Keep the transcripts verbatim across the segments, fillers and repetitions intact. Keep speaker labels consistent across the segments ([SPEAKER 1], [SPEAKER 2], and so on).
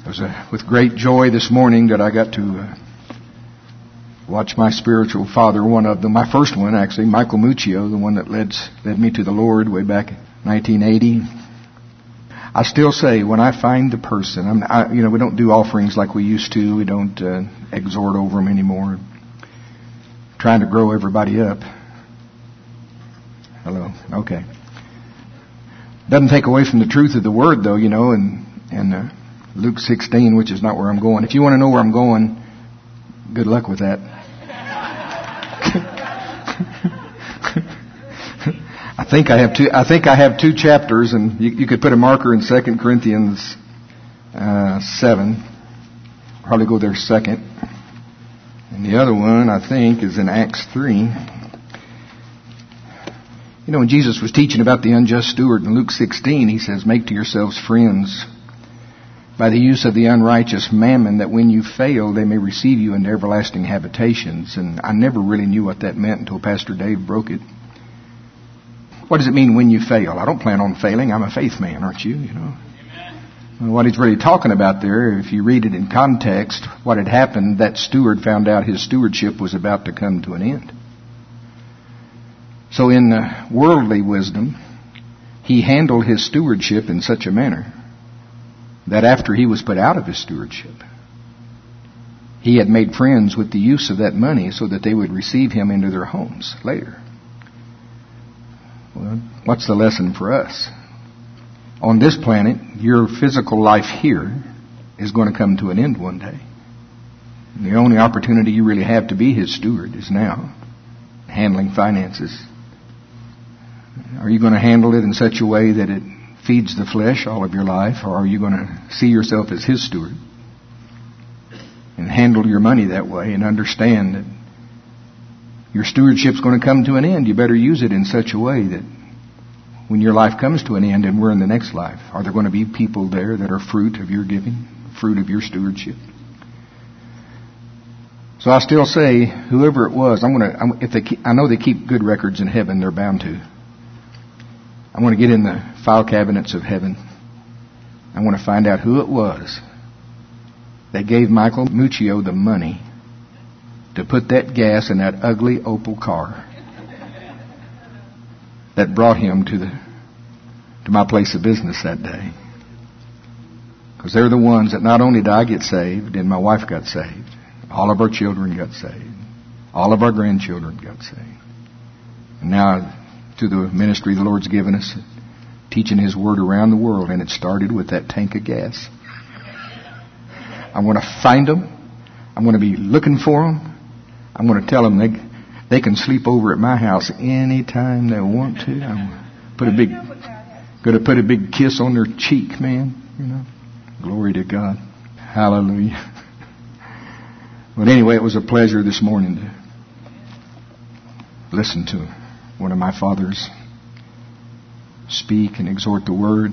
[SPEAKER 1] It was uh, with great joy this morning that I got to uh, watch my spiritual father, one of them, my first one actually, Michael Muccio, the one that led, led me to the Lord way back in nineteen eighty. I still say, when I find the person, I'm, I, you know, we don't do offerings like we used to. We don't uh, exhort over them anymore. Trying to grow everybody up. Hello. Okay. Doesn't take away from the truth of the word, though, you know, and and uh, Luke sixteen, which is not where I'm going. If you want to know where I'm going, good luck with that. I think I have two. I think I have two chapters, and you, you could put a marker in Second Corinthians uh, seven. Probably go there second, and the other one I think is in Acts three. You know, when Jesus was teaching about the unjust steward in Luke sixteen, he says, "Make to yourselves friends by the use of the unrighteous mammon, that when you fail, they may receive you into everlasting habitations." And I never really knew what that meant until Pastor Dave broke it. What does it mean when you fail? I don't plan on failing. I'm a faith man, aren't you? You know. Well, what he's really talking about there, if you read it in context, what had happened, that steward found out his stewardship was about to come to an end. So in uh, worldly wisdom, he handled his stewardship in such a manner that after he was put out of his stewardship, he had made friends with the use of that money so that they would receive him into their homes later. Well, what's the lesson for us? On this planet, your physical life here is going to come to an end one day. And the only opportunity you really have to be his steward is now, handling finances. Are you going to handle it in such a way that it feeds the flesh all of your life, or are you going to see yourself as his steward and handle your money that way and understand that your stewardship's going to come to an end? You better use it in such a way that when your life comes to an end and we're in the next life, are there going to be people there that are fruit of your giving, fruit of your stewardship? So I still say, whoever it was, I'm going to. If they, keep, I know they keep good records in heaven, they're bound to. I want to get in the file cabinets of heaven. I want to find out who it was that gave Michael Muccio the money to put that gas in that ugly Opel car that brought him to the to my place of business that day. Because they're the ones that not only did I get saved and my wife got saved, all of our children got saved. All of our grandchildren got saved. And now, to the ministry the Lord's given us, teaching His Word around the world, and it started with that tank of gas. I'm going to find them. I'm going to be looking for them. I'm going to tell them they they can sleep over at my house anytime they want to. I'm going to put a big, going to put a big kiss on their cheek, man. You know, glory to God, hallelujah. But anyway, it was a pleasure this morning to listen to one of my fathers speak and exhort the Word.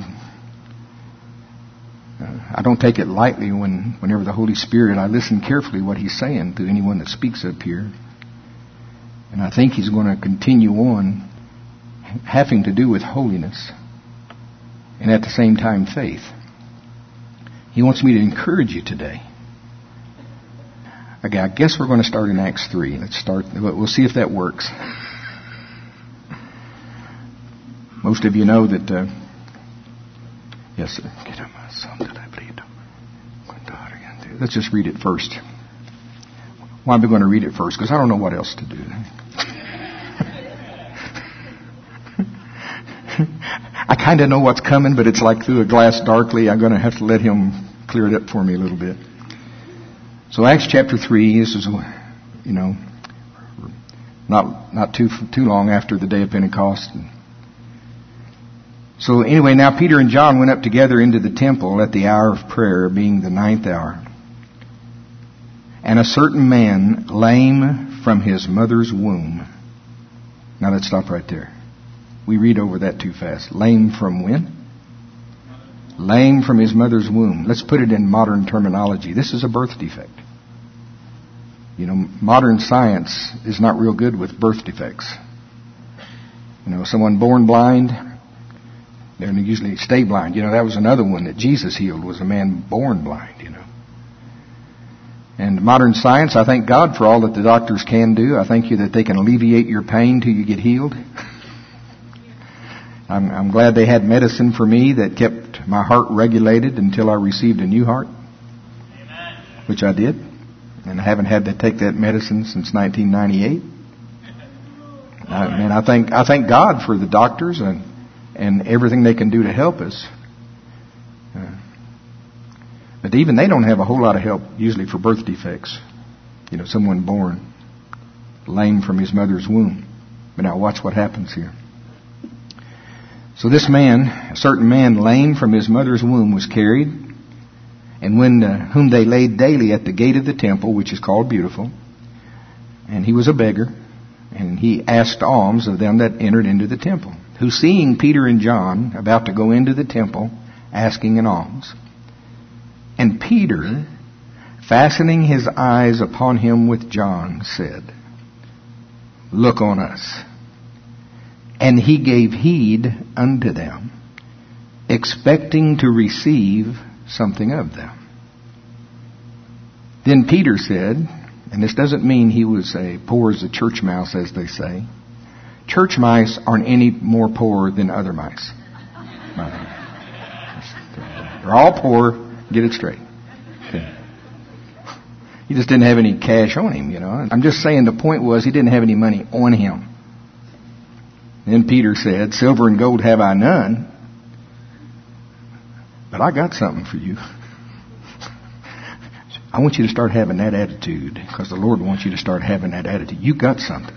[SPEAKER 1] Uh, I don't take it lightly when, whenever the Holy Spirit, I listen carefully what He's saying to anyone that speaks up here. And I think He's going to continue on having to do with holiness and at the same time faith. He wants me to encourage you today. Okay, I guess we're going to start in Acts three. Let's start. We'll see if that works. Most of you know that. Uh, yes, sir. Let's just read it first. Why am I going to read it first? Because I don't know what else to do. I kind of know what's coming, but it's like through a glass darkly. I'm going to have to let Him clear it up for me a little bit. So Acts chapter three, this is, you know, not not too too long after the day of Pentecost. So anyway, now Peter and John went up together into the temple at the hour of prayer, being the ninth hour. And a certain man, lame from his mother's womb. Now let's stop right there. We read over that too fast. Lame from when? Lame from his mother's womb. Let's put it in modern terminology. This is a birth defect. You know, modern science is not real good with birth defects. You know, someone born blind, They usually stay blind. You know, that was another one that Jesus healed, was a man born blind, you know. And modern science, I thank God for all that the doctors can do. I thank you that they can alleviate your pain till you get healed. I'm, I'm glad they had medicine for me that kept my heart regulated until I received a new heart, Amen. Which I did. And I haven't had to take that medicine since nineteen ninety-eight. I, man, I thank I thank God for the doctors and and everything they can do to help us. Uh, but even they don't have a whole lot of help usually for birth defects. You know, someone born lame from his mother's womb. But now watch what happens here. So this man, a certain man lame from his mother's womb, was carried, and when uh, whom they laid daily at the gate of the temple, which is called Beautiful, and he was a beggar, and he asked alms of them that entered into the temple, who, seeing Peter and John about to go into the temple, asking an alms, and Peter, fastening his eyes upon him with John, said, "Look on us." And he gave heed unto them, expecting to receive something of them. Then Peter said, and this doesn't mean he was a poor as a church mouse, as they say. Church mice aren't any more poor than other mice. They're all poor. Get it straight. Okay. He just didn't have any cash on him, you know. I'm just saying the point was he didn't have any money on him. Then Peter said, "Silver and gold have I none, but I got something for you." I want you to start having that attitude, because the Lord wants you to start having that attitude. You got something.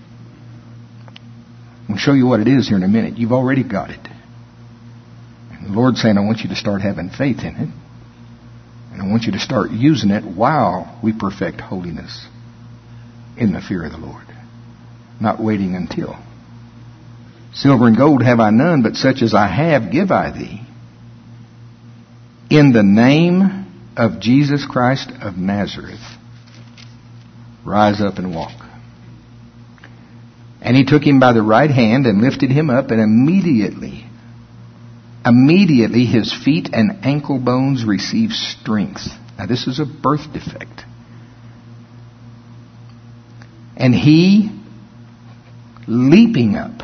[SPEAKER 1] I'll show you what it is here in a minute. You've already got it. And the Lord's saying, I want you to start having faith in it. And I want you to start using it while we perfect holiness in the fear of the Lord. Not waiting until. "Silver and gold have I none, but such as I have give I thee. In the name of Jesus Christ of Nazareth, rise up and walk." And he took him by the right hand and lifted him up, and immediately, immediately his feet and ankle bones received strength. Now this is a birth defect. And he, leaping up,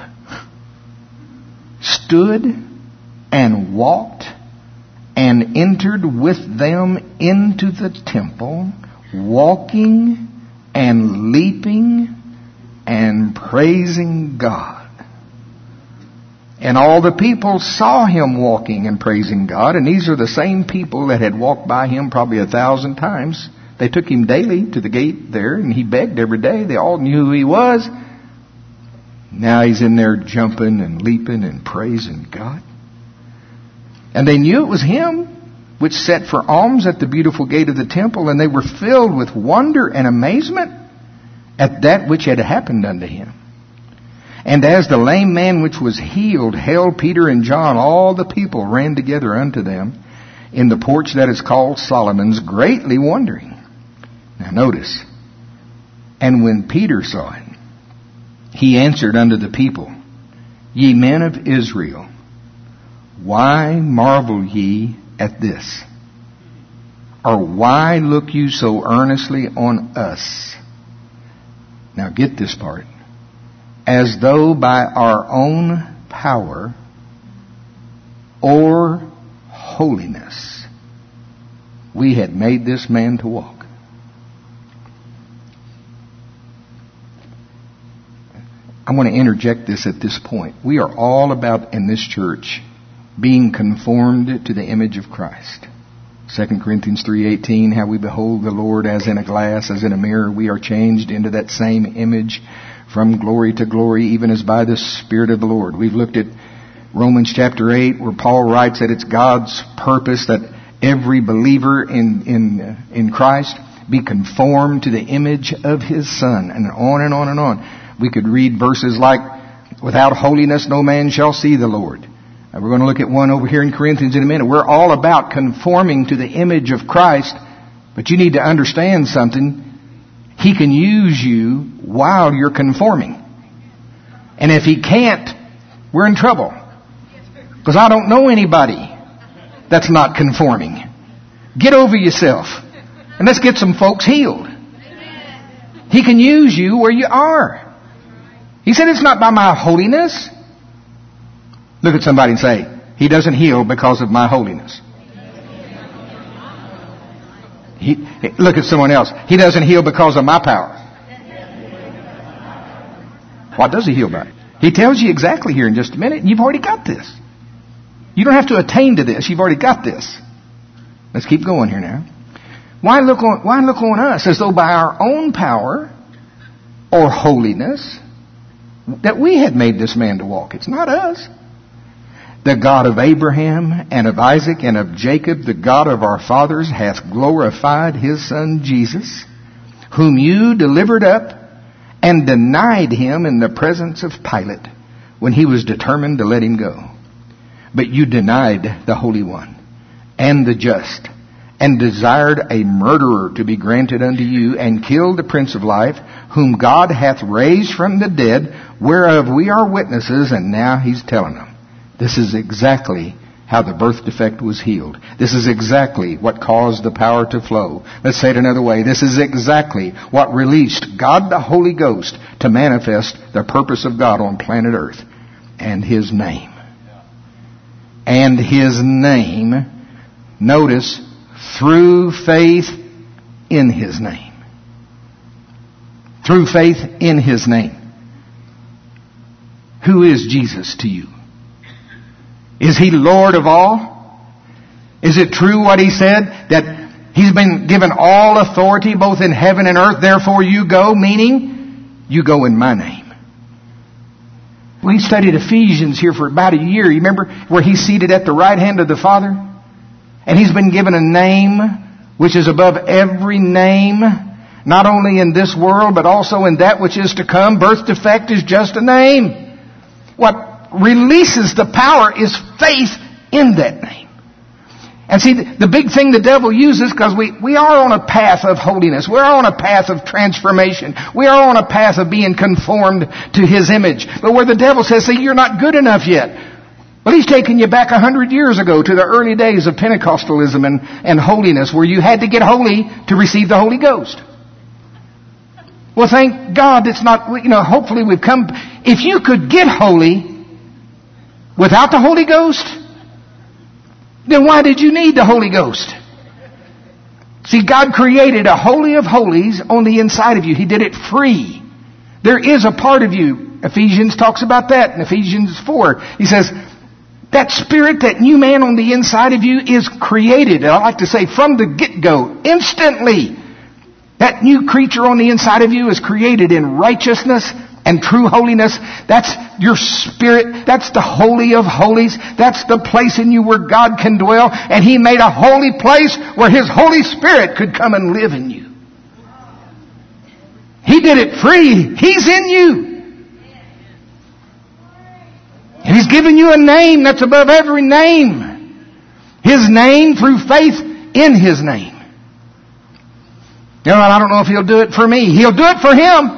[SPEAKER 1] stood and walked and entered with them into the temple, walking and leaping and praising God. And all the people saw him walking and praising God. And these are the same people that had walked by him probably a thousand times. They took him daily to the gate there, and he begged every day. They all knew who he was. Now he's in there jumping and leaping and praising God. And they knew it was him which sat for alms at the beautiful gate of the temple, and they were filled with wonder and amazement at that which had happened unto him. And as the lame man which was healed held Peter and John, all the people ran together unto them in the porch that is called Solomon's, greatly wondering. Now notice, and when Peter saw it, he answered unto the people, "Ye men of Israel, why marvel ye at this? Or why look you so earnestly on us?" Now get this part. "As though by our own power or holiness we had made this man to walk." I want to interject this at this point. We are all about, in this church, being conformed to the image of Christ. Second Corinthians three eighteen, how we behold the Lord as in a glass, as in a mirror. We are changed into that same image from glory to glory, even as by the Spirit of the Lord. We've looked at Romans chapter eight, where Paul writes that it's God's purpose that every believer in, in, uh, in Christ be conformed to the image of His Son, and on and on and on. We could read verses like, "Without holiness no man shall see the Lord." And we're going to look at one over here in Corinthians in a minute. We're all about conforming to the image of Christ, but you need to understand something. He can use you while you're conforming. And if He can't, we're in trouble. Because I don't know anybody that's not conforming. Get over yourself. And let's get some folks healed. He can use you where you are. He said it's not by my holiness. Look at somebody and say, He doesn't heal because of my holiness. He, look at someone else. He doesn't heal because of my power. What does He heal by? He tells you exactly here in just a minute. You've already got this. You don't have to attain to this. You've already got this. Let's keep going here now. Why look on, why look on us as though by our own power or holiness that we had made this man to walk? It's not us. The God of Abraham and of Isaac and of Jacob, the God of our fathers, hath glorified His Son Jesus, whom you delivered up and denied Him in the presence of Pilate when he was determined to let Him go. But you denied the Holy One and the just, and desired a murderer to be granted unto you, and killed the Prince of Life, whom God hath raised from the dead, whereof we are witnesses. And now He's telling them, this is exactly how the birth defect was healed. This is exactly what caused the power to flow. Let's say it another way. This is exactly what released God the Holy Ghost to manifest the purpose of God on planet Earth. And His name. And His name, notice, through faith in His name. Through faith in His name. Who is Jesus to you? Is He Lord of all? Is it true what He said, that He's been given all authority both in heaven and earth, therefore you go, meaning you go in my name? We studied Ephesians here for about a year. You remember where He's seated at the right hand of the Father? And He's been given a name which is above every name, not only in this world, but also in that which is to come. Birth defect is just a name. What releases the power is faith in that name. And see, the big thing the devil uses, because we, we are on a path of holiness. We're on a path of transformation. We are on a path of being conformed to His image. But where the devil says, see, you're not good enough yet. Well, he's taken you back a hundred years ago to the early days of Pentecostalism and, and holiness, where you had to get holy to receive the Holy Ghost. Well, thank God it's not, you know, hopefully we've come. If you could get holy without the Holy Ghost, then why did you need the Holy Ghost? See, God created a holy of holies on the inside of you. He did it free. There is a part of you. Ephesians talks about that in Ephesians four. He says, that spirit, that new man on the inside of you is created, and I like to say from the get-go, instantly. That new creature on the inside of you is created in righteousness and true holiness. That's your spirit. That's the holy of holies. That's the place in you where God can dwell. And He made a holy place where His Holy Spirit could come and live in you. He did it free. He's in you. And He's given you a name that's above every name. His name through faith in His name. You know, I don't know if He'll do it for me. He'll do it for Him.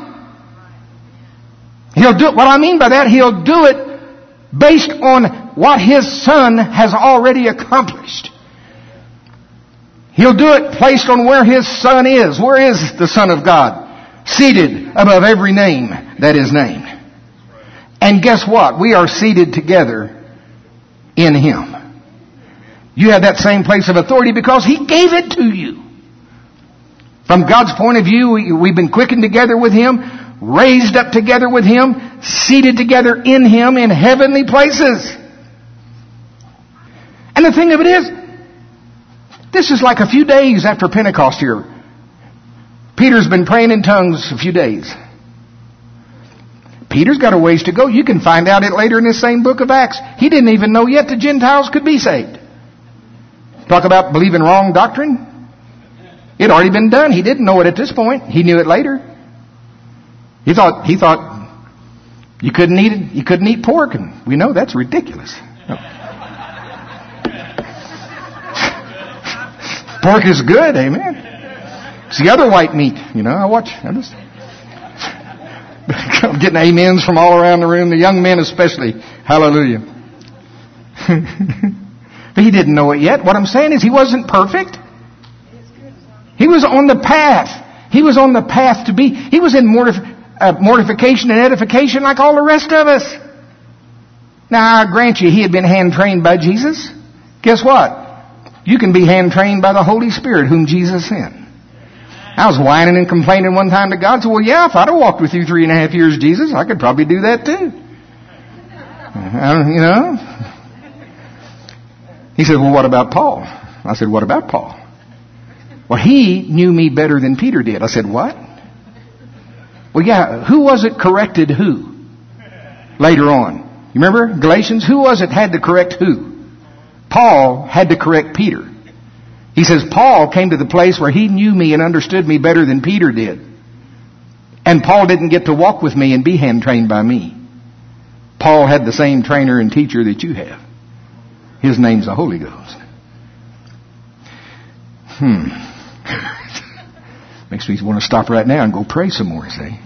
[SPEAKER 1] He'll do it. What I mean by that, He'll do it based on what His Son has already accomplished. He'll do it placed on where His Son is. Where is the Son of God? Seated above every name that is named. And guess what? We are seated together in Him. You have that same place of authority because He gave it to you. From God's point of view, we, we've been quickened together with Him, raised up together with Him, seated together in Him in heavenly places. And the thing of it is, this is like a few days after Pentecost here. Peter's been praying in tongues a few days. Peter's got a ways to go. You can find out it later in this same book of Acts. He didn't even know yet the Gentiles could be saved. Talk about believing wrong doctrine. It had already been done. He didn't know it at this point. He knew it later. He thought he thought you couldn't eat it, you couldn't eat pork, and we know that's ridiculous. No. Pork is good, amen. It's the other white meat, you know. I watch. I just I'm getting amens from all around the room, the young men especially. Hallelujah. But he didn't know it yet. What I'm saying is he wasn't perfect. He was on the path. He was on the path to be. He was in mortif- uh, mortification and edification like all the rest of us. Now, I grant you, he had been hand-trained by Jesus. Guess what? You can be hand-trained by the Holy Spirit whom Jesus sent. I was whining and complaining one time to God. I said, well, yeah, if I'd have walked with you three and a half years, Jesus, I could probably do that too. Uh, you know? He said, well, what about Paul? I said, what about Paul? Well, he knew me better than Peter did. I said, what? Well, yeah, who was it corrected who? Later on. You remember Galatians? Who was it had to correct who? Paul had to correct Peter. He says, Paul came to the place where he knew me and understood me better than Peter did. And Paul didn't get to walk with me and be hand-trained by me. Paul had the same trainer and teacher that you have. His name's the Holy Ghost. Hmm. Makes me want to stop right now and go pray some more, see?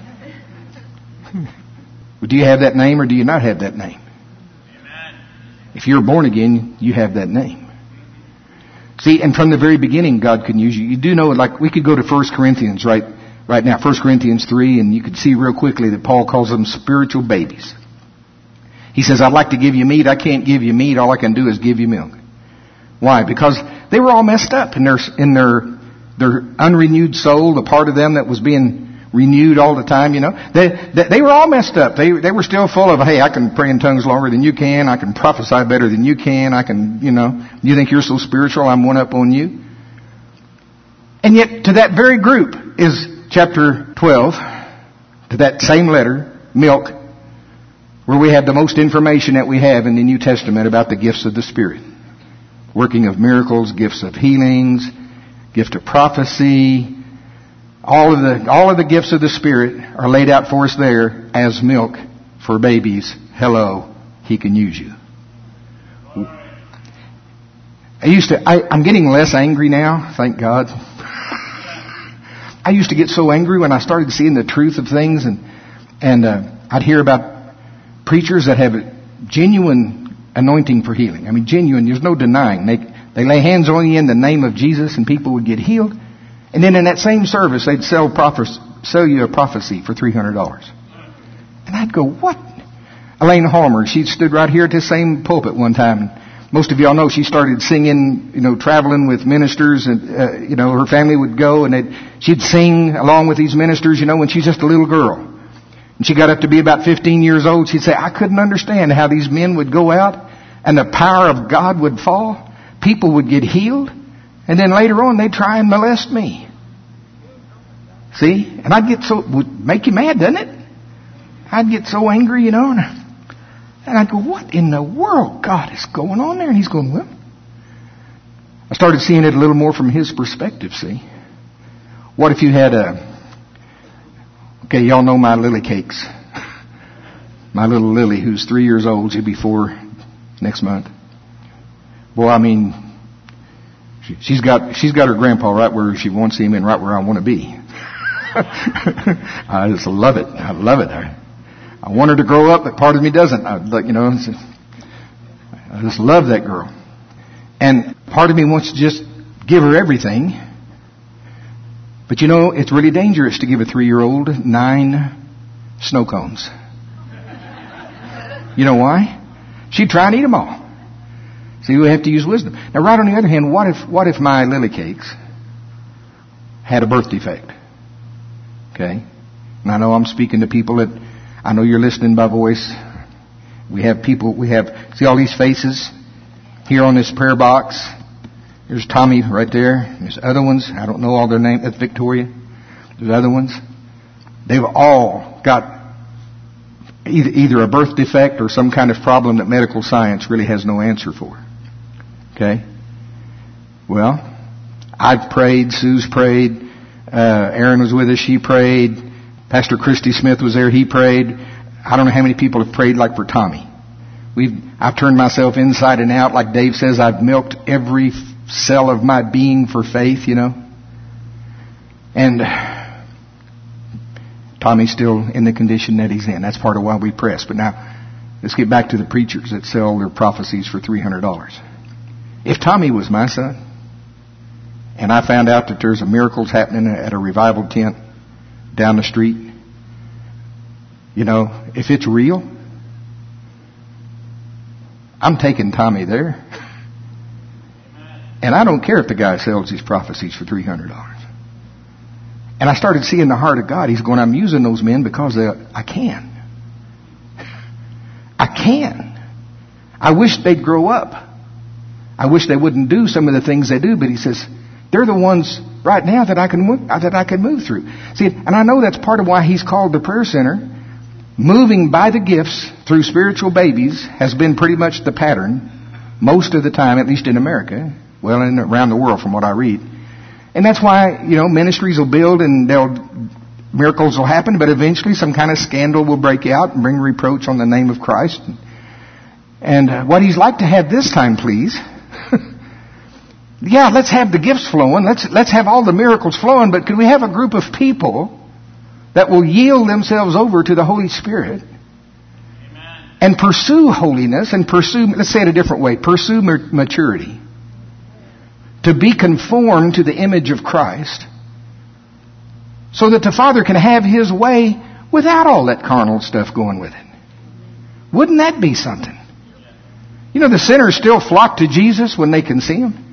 [SPEAKER 1] Well, do you have that name or do you not have that name? Amen. If you're born again, you have that name. See, and from the very beginning, God can use you. You do know, like, we could go to First Corinthians right, right now, First Corinthians three, and you could see real quickly that Paul calls them spiritual babies. He says, I'd like to give you meat. I can't give you meat. All I can do is give you milk. Why? Because they were all messed up in their, in their, their unrenewed soul, the part of them that was being renewed all the time, you know. They, they, they were all messed up. They, they were still full of, hey, I can pray in tongues longer than you can. I can prophesy better than you can. I can, you know, you think you're so spiritual, I'm one up on you. And yet, to that very group is chapter twelve, to that same letter, milk, where we have the most information that we have in the New Testament about the gifts of the Spirit. Working of miracles, gifts of healings, gift of prophecy. All of the all of the gifts of the Spirit are laid out for us there as milk for babies. Hello, He can use you. I used to. I, I'm getting less angry now, thank God. I used to get so angry when I started seeing the truth of things, and and uh, I'd hear about preachers that have a genuine anointing for healing. I mean, genuine. There's no denying. They they lay hands on you in the name of Jesus, and people would get healed. And then in that same service, they'd sell prophes- sell you a prophecy for three hundred dollars. And I'd go, what? Elaine Halmer, she stood right here at this same pulpit one time. Most of y'all know she started singing, you know, traveling with ministers. And, uh, you know, her family would go and they'd, she'd sing along with these ministers, you know, when she's just a little girl. And she got up to be about fifteen years old. She'd say, I couldn't understand how these men would go out and the power of God would fall. People would get healed. And then later on, they'd try and molest me. See? And I'd get so, would make you mad, doesn't it? I'd get so angry, you know, and, and I'd go, what in the world, God, is going on there? And he's going, well, I started seeing it a little more from his perspective, see? What if you had a, okay, y'all know my Lily Cakes. My little Lily, who's three years old, she'll be four next month. Boy, I mean, She's got she's got her grandpa right where she wants him and right where I want to be. I just love it. I love it. I, I want her to grow up, but part of me doesn't. I, you know, I just love that girl. And part of me wants to just give her everything. But you know, it's really dangerous to give a three-year-old nine snow cones. You know why? She'd try and eat them all. See, we have to use wisdom. Now, right on the other hand, what if what if my Lily Cakes had a birth defect? Okay? And I know I'm speaking to people that, I know you're listening by voice. We have people, we have, see all these faces here on this prayer box. There's Tommy right there. There's other ones. I don't know all their names. That's Victoria. There's other ones. They've all got either, either a birth defect or some kind of problem that medical science really has no answer for. Okay? Well, I've prayed. Sue's prayed. Uh, Aaron was with us. She prayed. Pastor Christy Smith was there. He prayed. I don't know how many people have prayed like for Tommy. We've, I've turned myself inside and out. Like Dave says, I've milked every cell of my being for faith, you know. And Tommy's still in the condition that he's in. That's part of why we press. But now, Let's get back to the preachers that sell their prophecies for three hundred dollars. If Tommy was my son, and I found out that there's a miracles happening at a revival tent down the street, you know, if it's real, I'm taking Tommy there. And I don't care if the guy sells his prophecies for three hundred dollars. And I started seeing the heart of God. He's going, I'm using those men because they, I can. I can. I wish they'd grow up. I wish they wouldn't do some of the things they do, but he says, they're the ones right now that I can move, that I can move through. See, and I know that's part of why he's called the prayer center. Moving by the gifts through spiritual babies has been pretty much the pattern most of the time, at least in America. Well, and around the world from what I read. And that's why, you know, ministries will build and they'll, miracles will happen, but eventually some kind of scandal will break out and bring reproach on the name of Christ. And uh, what he's like to have this time, please. Yeah, let's have the gifts flowing. Let's, let's have all the miracles flowing, but could we have a group of people that will yield themselves over to the Holy Spirit? Amen. And pursue holiness and pursue, let's say it a different way, pursue maturity. To be conformed to the image of Christ, so that the Father can have His way without all that carnal stuff going with it. Wouldn't that be something? You know, the sinners still flock to Jesus when they can see Him.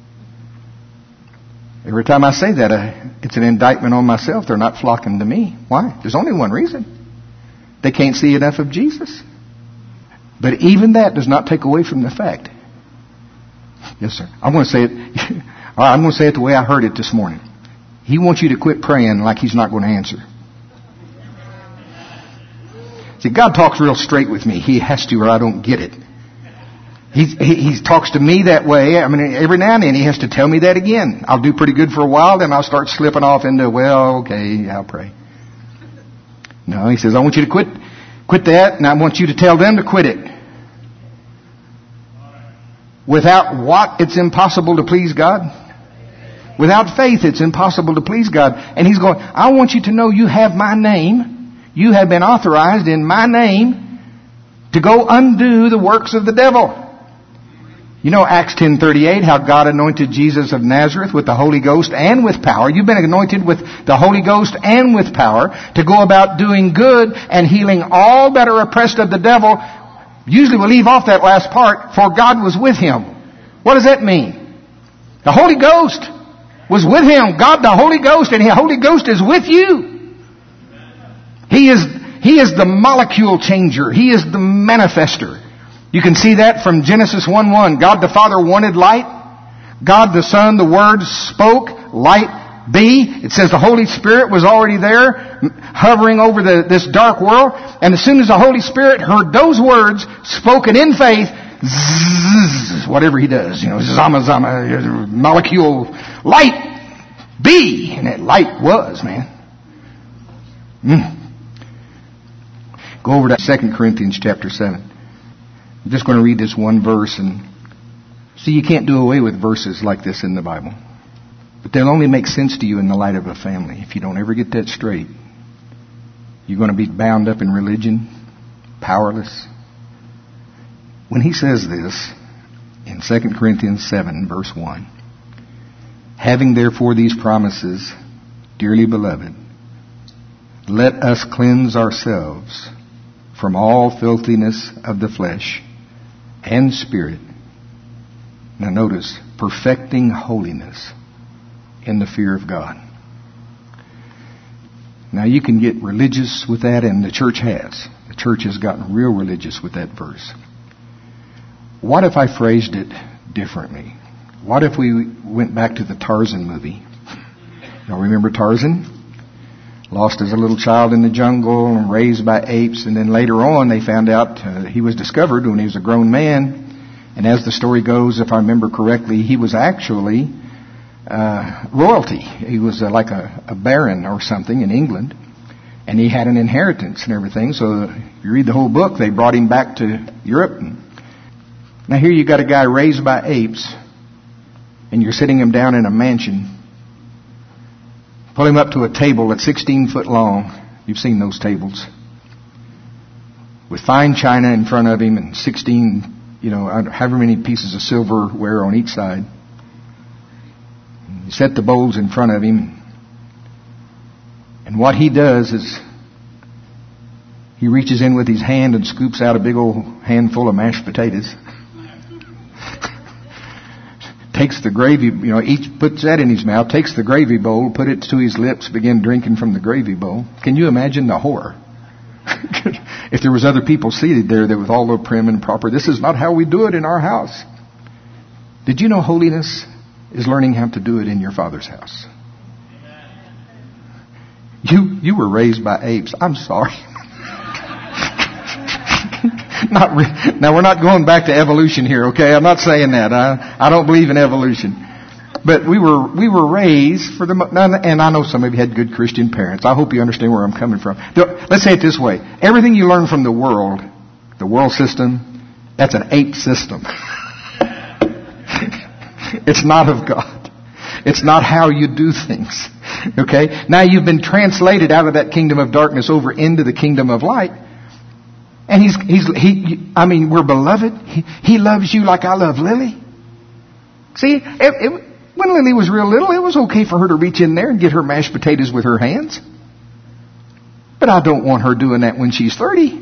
[SPEAKER 1] Every time I say that, uh, it's an indictment on myself. They're not flocking to me. Why? There's only one reason. They can't see enough of Jesus. But even that does not take away from the fact. Yes, sir. I'm going to say it. All right, I'm going to say it the way I heard it this morning. He wants you to quit praying like He's not going to answer. See, God talks real straight with me. He has to, or I don't get it. He's, he he talks to me that way. I mean, every now and then He has to tell me that again. I'll do pretty good for a while, then I'll start slipping off into, well, okay, I'll pray. No, He says, I want you to quit, quit that, and I want you to tell them to quit it. Without what? It's impossible to please God. Without faith, it's impossible to please God. And He's going, I want you to know you have my name. You have been authorized in my name to go undo the works of the devil. You know Acts ten thirty-eight, how God anointed Jesus of Nazareth with the Holy Ghost and with power. You've been anointed with the Holy Ghost and with power to go about doing good and healing all that are oppressed of the devil. Usually we leave off that last part, for God was with him. What does that mean? The Holy Ghost was with him. God the Holy Ghost, and the Holy Ghost is with you. He is, He is the molecule changer. He is the manifester. You can see that from Genesis one one. God the Father wanted light. God the Son, the Word, spoke, light be. It says the Holy Spirit was already there, hovering over the, this dark world. And as soon as the Holy Spirit heard those words spoken in faith, zzz, whatever He does, you know, zama zama, molecule, light be. And that light was, man. Mm. Go over to Second Corinthians chapter seven. I'm just going to read this one verse, and see, you can't do away with verses like this in the Bible. But they'll only make sense to you in the light of a family. If you don't ever get that straight, you're going to be bound up in religion, powerless. When he says this in Second Corinthians seven, verse one, having therefore these promises, dearly beloved, let us cleanse ourselves from all filthiness of the flesh and spirit. Now notice, perfecting holiness in the fear of God. Now you can get religious with that, and the church has. The church has gotten real religious with that verse. What if I phrased it differently? What if we went back to the Tarzan movie? Y'all remember Tarzan? Lost as a little child in the jungle and raised by apes, and then later on they found out uh, he was discovered when he was a grown man. And as the story goes, if I remember correctly, he was actually uh, royalty. He was uh, like a, a baron or something in England, and he had an inheritance and everything. So if you read the whole book, they brought him back to Europe. And now here you got a guy raised by apes, and you're sitting him down in a mansion. Pull him up to a table that's sixteen foot long. You've seen those tables. with fine china in front of him and sixteen, you know, however many pieces of silverware on each side. He set the bowls in front of him. And what he does is he reaches in with his hand and scoops out a big old handful of mashed potatoes. Takes the gravy, you know, each puts that in his mouth, takes the gravy bowl, put it to his lips, begin drinking from the gravy bowl. Can you imagine the horror? If there was other people seated there that was all low prim and proper, this is not how we do it in our house. Did you know holiness is learning how to do it in your Father's house? You you were raised by apes. I'm sorry. Not re- now we're not going back to evolution here, okay? I'm not saying that. I I don't believe in evolution. But we were we were raised for the and I know some of you had good Christian parents. I hope you understand where I'm coming from. Let's say it this way: everything you learn from the world, the world system, that's an ape system. It's not of God. It's not how you do things. Okay? Now you've been translated out of that kingdom of darkness over into the kingdom of light. And he's, he's, he, I mean, we're beloved. He, he loves you like I love Lily. See, it, it, when Lily was real little, it was okay for her to reach in there and get her mashed potatoes with her hands. But I don't want her doing that when she's thirty.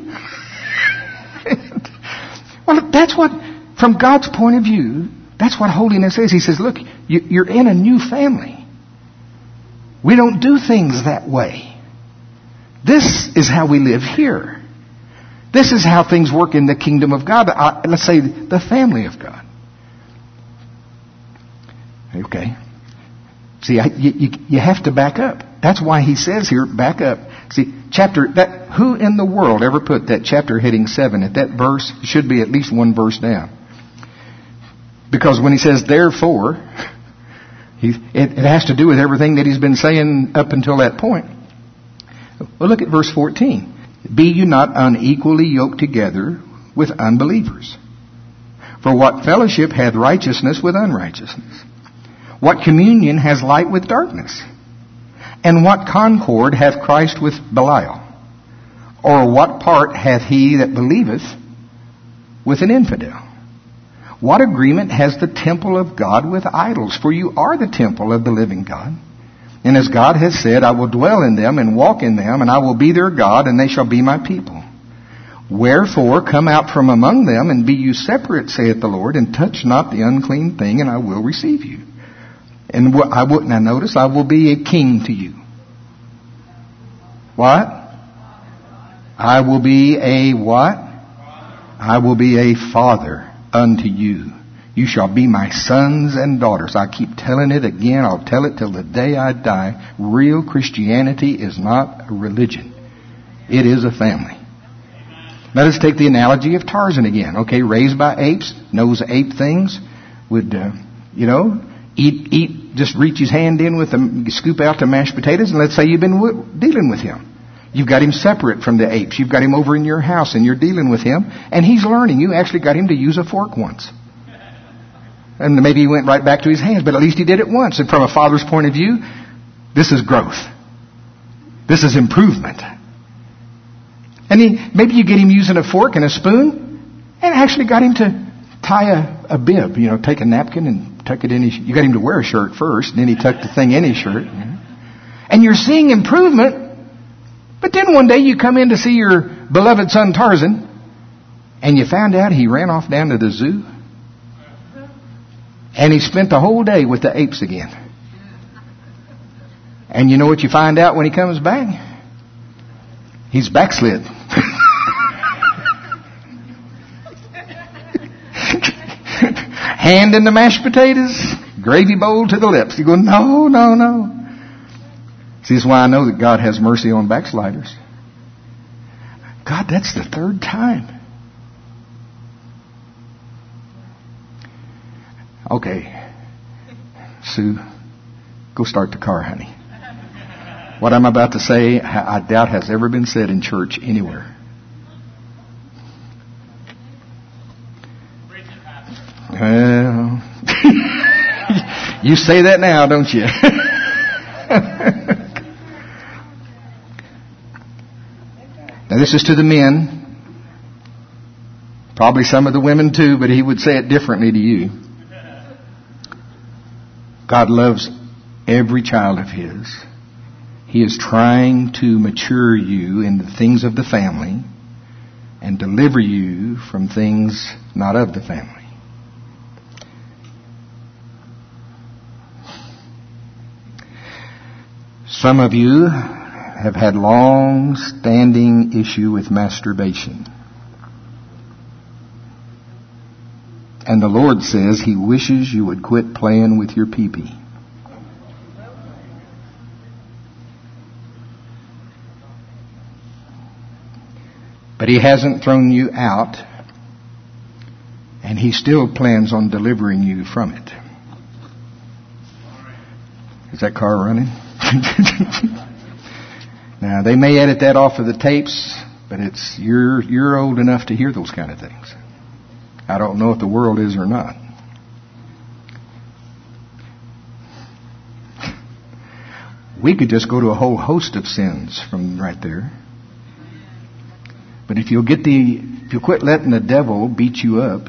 [SPEAKER 1] Well, that's what, from God's point of view, that's what holiness is. He says, look, you, you're in a new family. We don't do things that way. This is how we live here. This is how things work in the kingdom of God. Uh, let's say the family of God. Okay. See, I, you, you have to back up. That's why he says here, back up. See, chapter, that, who in the world ever put that chapter heading seven at that verse? It should be at least one verse down. Because when he says therefore, he, it, it has to do with everything that he's been saying up until that point. Well, look at verse fourteen. Be you not unequally yoked together with unbelievers. For what fellowship hath righteousness with unrighteousness? What communion has light with darkness? And what concord hath Christ with Belial? Or what part hath he that believeth with an infidel? What agreement has the temple of God with idols? For you are the temple of the living God. And as God has said, I will dwell in them and walk in them, and I will be their God, and they shall be my people. Wherefore, come out from among them, and be you separate, saith the Lord, and touch not the unclean thing, and I will receive you. And I will, now notice, I will be a king to you. What? I will be a what? I will be a father unto you. You shall be my sons and daughters. I keep telling it again. I'll tell it till the day I die. Real Christianity is not a religion. It is a family. Let us take the analogy of Tarzan again. Okay, raised by apes, knows ape things, would, uh, you know, eat, eat, just reach his hand in with them, scoop out the mashed potatoes, and let's say you've been w- dealing with him. You've got him separate from the apes. You've got him over in your house, and you're dealing with him, and he's learning. You actually got him to use a fork once. And maybe he went right back to his hands, but at least he did it once. And from a father's point of view, this is growth. This is improvement. And he, maybe you get him using a fork and a spoon, and actually got him to tie a, a bib, you know, take a napkin and tuck it in his, you got him to wear a shirt first, and then he tucked the thing in his shirt. And you're seeing improvement, but then one day you come in to see your beloved son Tarzan, and you found out he ran off down to the zoo. And he spent the whole day with the apes again. And you know what you find out when he comes back? He's backslid. Hand in the mashed potatoes, gravy bowl to the lips. You go, no, no, no. See, this is why I know that God has mercy on backsliders. God, that's the third time. Okay, Sue, go start the car, honey. What I'm about to say, I doubt has ever been said in church anywhere. Well, you say that now, don't you? Now this is to the men. Probably some of the women too, but he would say it differently to you. God loves every child of his. He is trying to mature you in the things of the family and deliver you from things not of the family. Some of you have had long-standing issue with masturbation. And the Lord says He wishes you would quit playing with your pee-pee. But He hasn't thrown you out, and He still plans on delivering you from it. Is that car running? Now, they may edit that off of the tapes, but it's you're you're old enough to hear those kind of things. I don't know if the world is or not. We could just go to a whole host of sins from right there. But if you'll get the, if you quit letting the devil beat you up,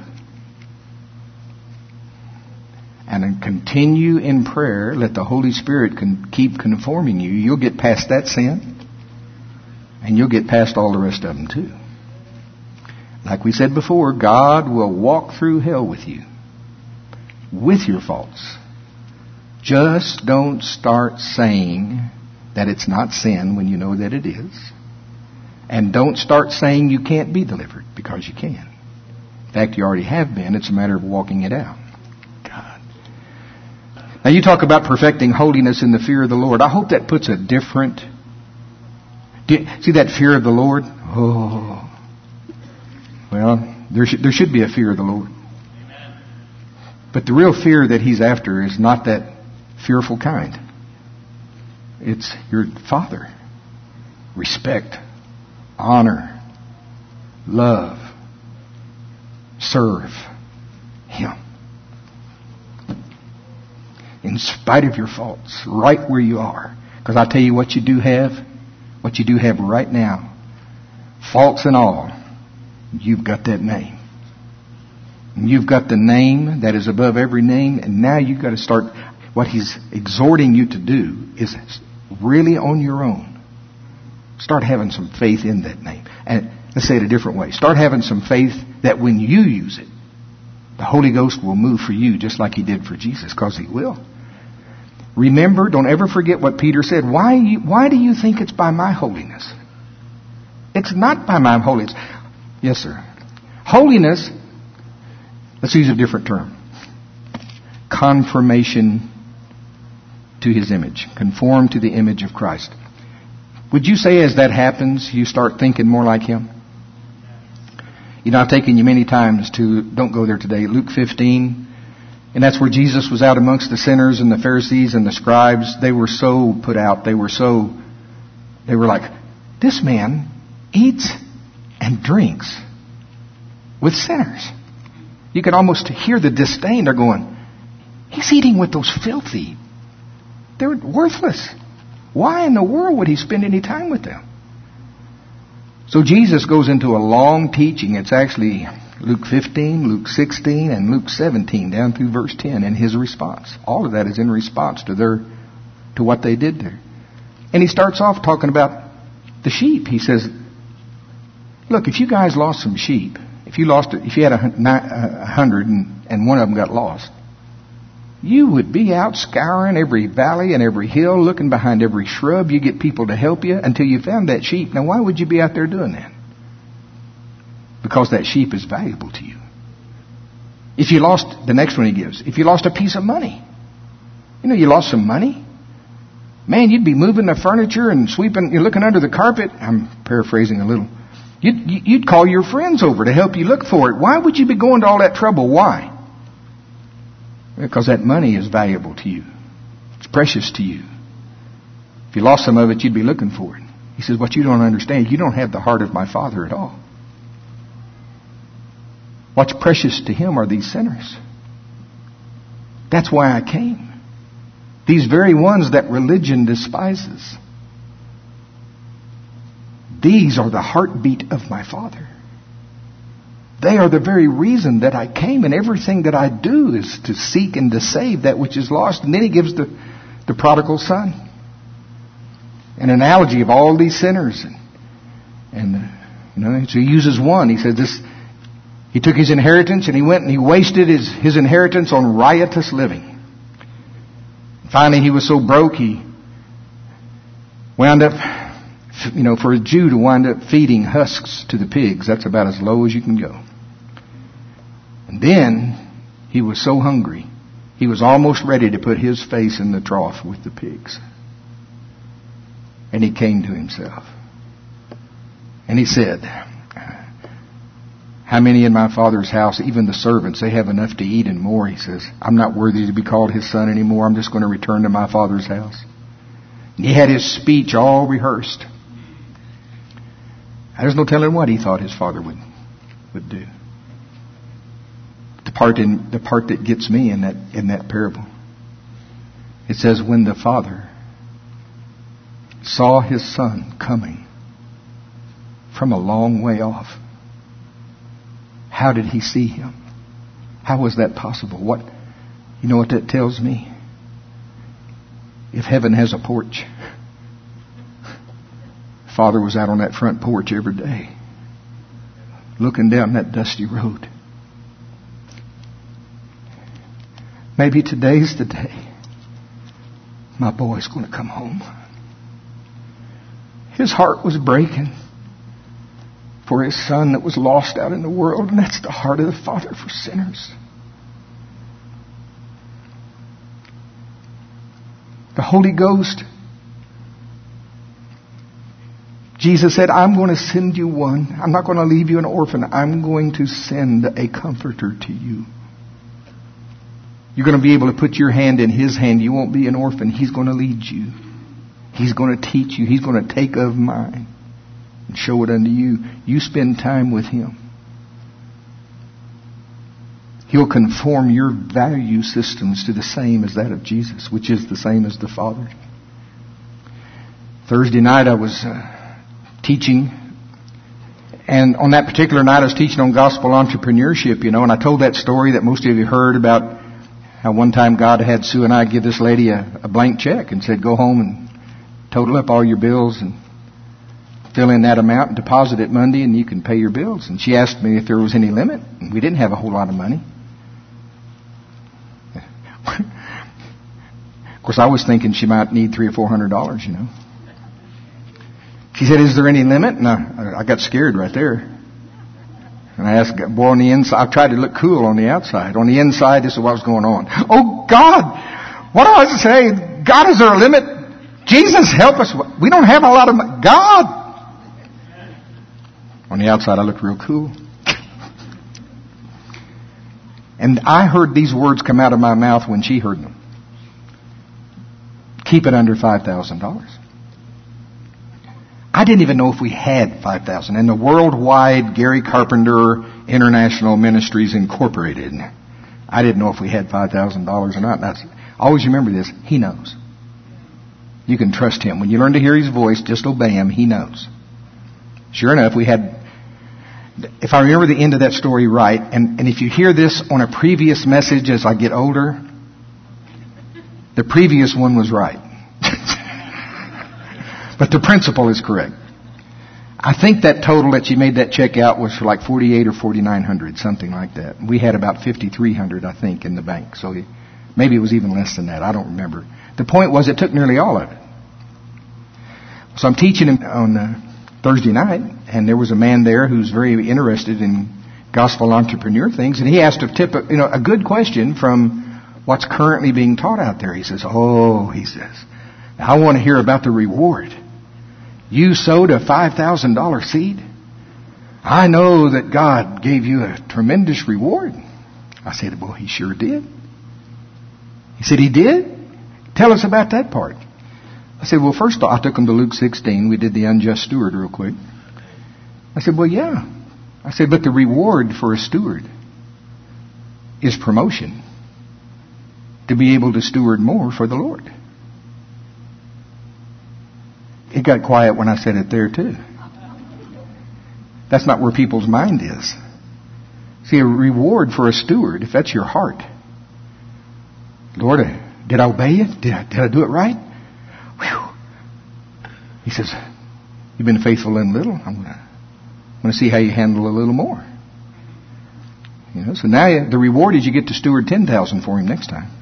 [SPEAKER 1] and then continue in prayer, let the Holy Spirit con- keep conforming you, you'll get past that sin, and you'll get past all the rest of them too. Like we said before, God will walk through hell with you, with your faults. Just don't start saying that it's not sin when you know that it is. And don't start saying you can't be delivered, because you can. In fact, you already have been. It's a matter of walking it out. God. Now you talk about perfecting holiness in the fear of the Lord. I hope that puts a different... Do you see that fear of the Lord? Oh... Well, there should, there should be a fear of the Lord. Amen. But the real fear that He's after is not that fearful kind. It's your Father. Respect, honor, love, serve Him. In spite of your faults, right where you are. Because I tell you what you do have, what you do have right now, faults and all, you've got that name. And you've got the name that is above every name, and now you've got to start, what He's exhorting you to do is really on your own. Start having some faith in that name. And let's say it a different way. Start having some faith that when you use it, the Holy Ghost will move for you just like He did for Jesus, because He will. Remember, don't ever forget what Peter said. Why, why do you think it's by my holiness? It's not by my holiness. Yes, sir. Holiness, let's use a different term. Conformation to His image. Conform to the image of Christ. Would you say as that happens, you start thinking more like Him? You know, I've taken you many times to, don't go there today, Luke fifteen. And that's where Jesus was out amongst the sinners and the Pharisees and the scribes. They were so put out. They were so, they were like, this man eats and drinks with sinners. You can almost hear the disdain. They're going, he's eating with those filthy. They're worthless. Why in the world would He spend any time with them? So Jesus goes into a long teaching. It's actually Luke fifteen, Luke sixteen, and Luke seventeen, down through verse ten, in His response. All of that is in response to their, to what they did there. And He starts off talking about the sheep. He says, look, if you guys lost some sheep, if you lost, if you had a hundred and, and one of them got lost, you would be out scouring every valley and every hill, looking behind every shrub. You get people to help you until you found that sheep. Now, why would you be out there doing that? Because that sheep is valuable to you. If you lost, the next one He gives, if you lost a piece of money, you know, you lost some money. Man, you'd be moving the furniture and sweeping, you're looking under the carpet. I'm paraphrasing a little. You'd, you'd call your friends over to help you look for it. Why would you be going to all that trouble? Why? Because that money is valuable to you. It's precious to you. If you lost some of it, you'd be looking for it. He says, what you don't understand, you don't have the heart of my Father at all. What's precious to Him are these sinners. That's why I came. These very ones that religion despises. These are the heartbeat of my Father. They are the very reason that I came, and everything that I do is to seek and to save that which is lost. And then he gives the, the prodigal son an analogy of all these sinners. And, and uh, you know, so he uses one. He said this, he took his inheritance and he went and he wasted his, his inheritance on riotous living. Finally, he was so broke, he wound up, you know, for a Jew to wind up feeding husks to the pigs, that's about as low as you can go. And then he was so hungry, he was almost ready to put his face in the trough with the pigs. And he came to himself. And he said, how many in my Father's house, even the servants, they have enough to eat and more. He says, I'm not worthy to be called his son anymore. I'm just going to return to my Father's house. And he had his speech all rehearsed. There's no telling what he thought his father would would do. The part in the part that gets me in that in that parable. It says, when the father saw his son coming from a long way off, how did he see him? How was that possible? What you know what that tells me? If heaven has a porch, Father was out on that front porch every day, looking down that dusty road. Maybe today's the day my boy's going to come home. His heart was breaking for his son that was lost out in the world, and that's the heart of the Father for sinners. The Holy Ghost, Jesus said, I'm going to send you one. I'm not going to leave you an orphan. I'm going to send a comforter to you. You're going to be able to put your hand in his hand. You won't be an orphan. He's going to lead you. He's going to teach you. He's going to take of mine and show it unto you. You spend time with him. He'll conform your value systems to the same as that of Jesus, which is the same as the Father. Thursday night I was uh, teaching, and on that particular night I was teaching on gospel entrepreneurship, you know, and I told that story that most of you heard about how one time God had Sue and I give this lady a, a blank check and said, go home and total up all your bills and fill in that amount and deposit it Monday and you can pay your bills. And she asked me if there was any limit. And we didn't have a whole lot of money. Of course, I was thinking she might need three or four hundred dollars, you know. She said, is there any limit? And I, I got scared right there. And I asked, boy, on the inside, I tried to look cool on the outside. On the inside, this is what was going on. Oh, God! What do I say? God, is there a limit? Jesus, help us. We don't have a lot of money. God! On the outside, I looked real cool. And I heard these words come out of my mouth when she heard them. Keep it under five thousand dollars. I didn't even know if we had five thousand dollars. And the Worldwide Gary Carpenter International Ministries Incorporated, I didn't know if we had five thousand dollars or not. And that's, always remember this, he knows. You can trust him. When you learn to hear his voice, just obey him. He knows. Sure enough, we had, if I remember the end of that story right, and, and if you hear this on a previous message as I get older, the previous one was right. But the principle is correct. I think that total that she made that check out was for like forty-eight or forty-nine hundred, something like that. We had about fifty-three hundred, I think, in the bank. So maybe it was even less than that. I don't remember. The point was it took nearly all of it. So I'm teaching him on uh, Thursday night, and there was a man there who's very interested in gospel entrepreneur things, and he asked a tip, you know, a good question from what's currently being taught out there. He says, "Oh," he says, "I want to hear about the reward. You sowed a five thousand dollars seed. I know that God gave you a tremendous reward." I said, "Well, he sure did." He said, "He did? Tell us about that part." I said, "Well, first of all," I took him to Luke sixteen. We did the unjust steward real quick. I said, "Well, yeah." I said, "But the reward for a steward is promotion. To be able to steward more for the Lord." It got quiet when I said it there too. That's not where people's mind is. See, a reward for a steward, if that's your heart. Lord, did I obey you? Did I, did I do it right? Whew. He says, you've been faithful in little. I'm going to I'm going to see how you handle a little more. You know, so now you, the reward is you get to steward ten thousand for him next time.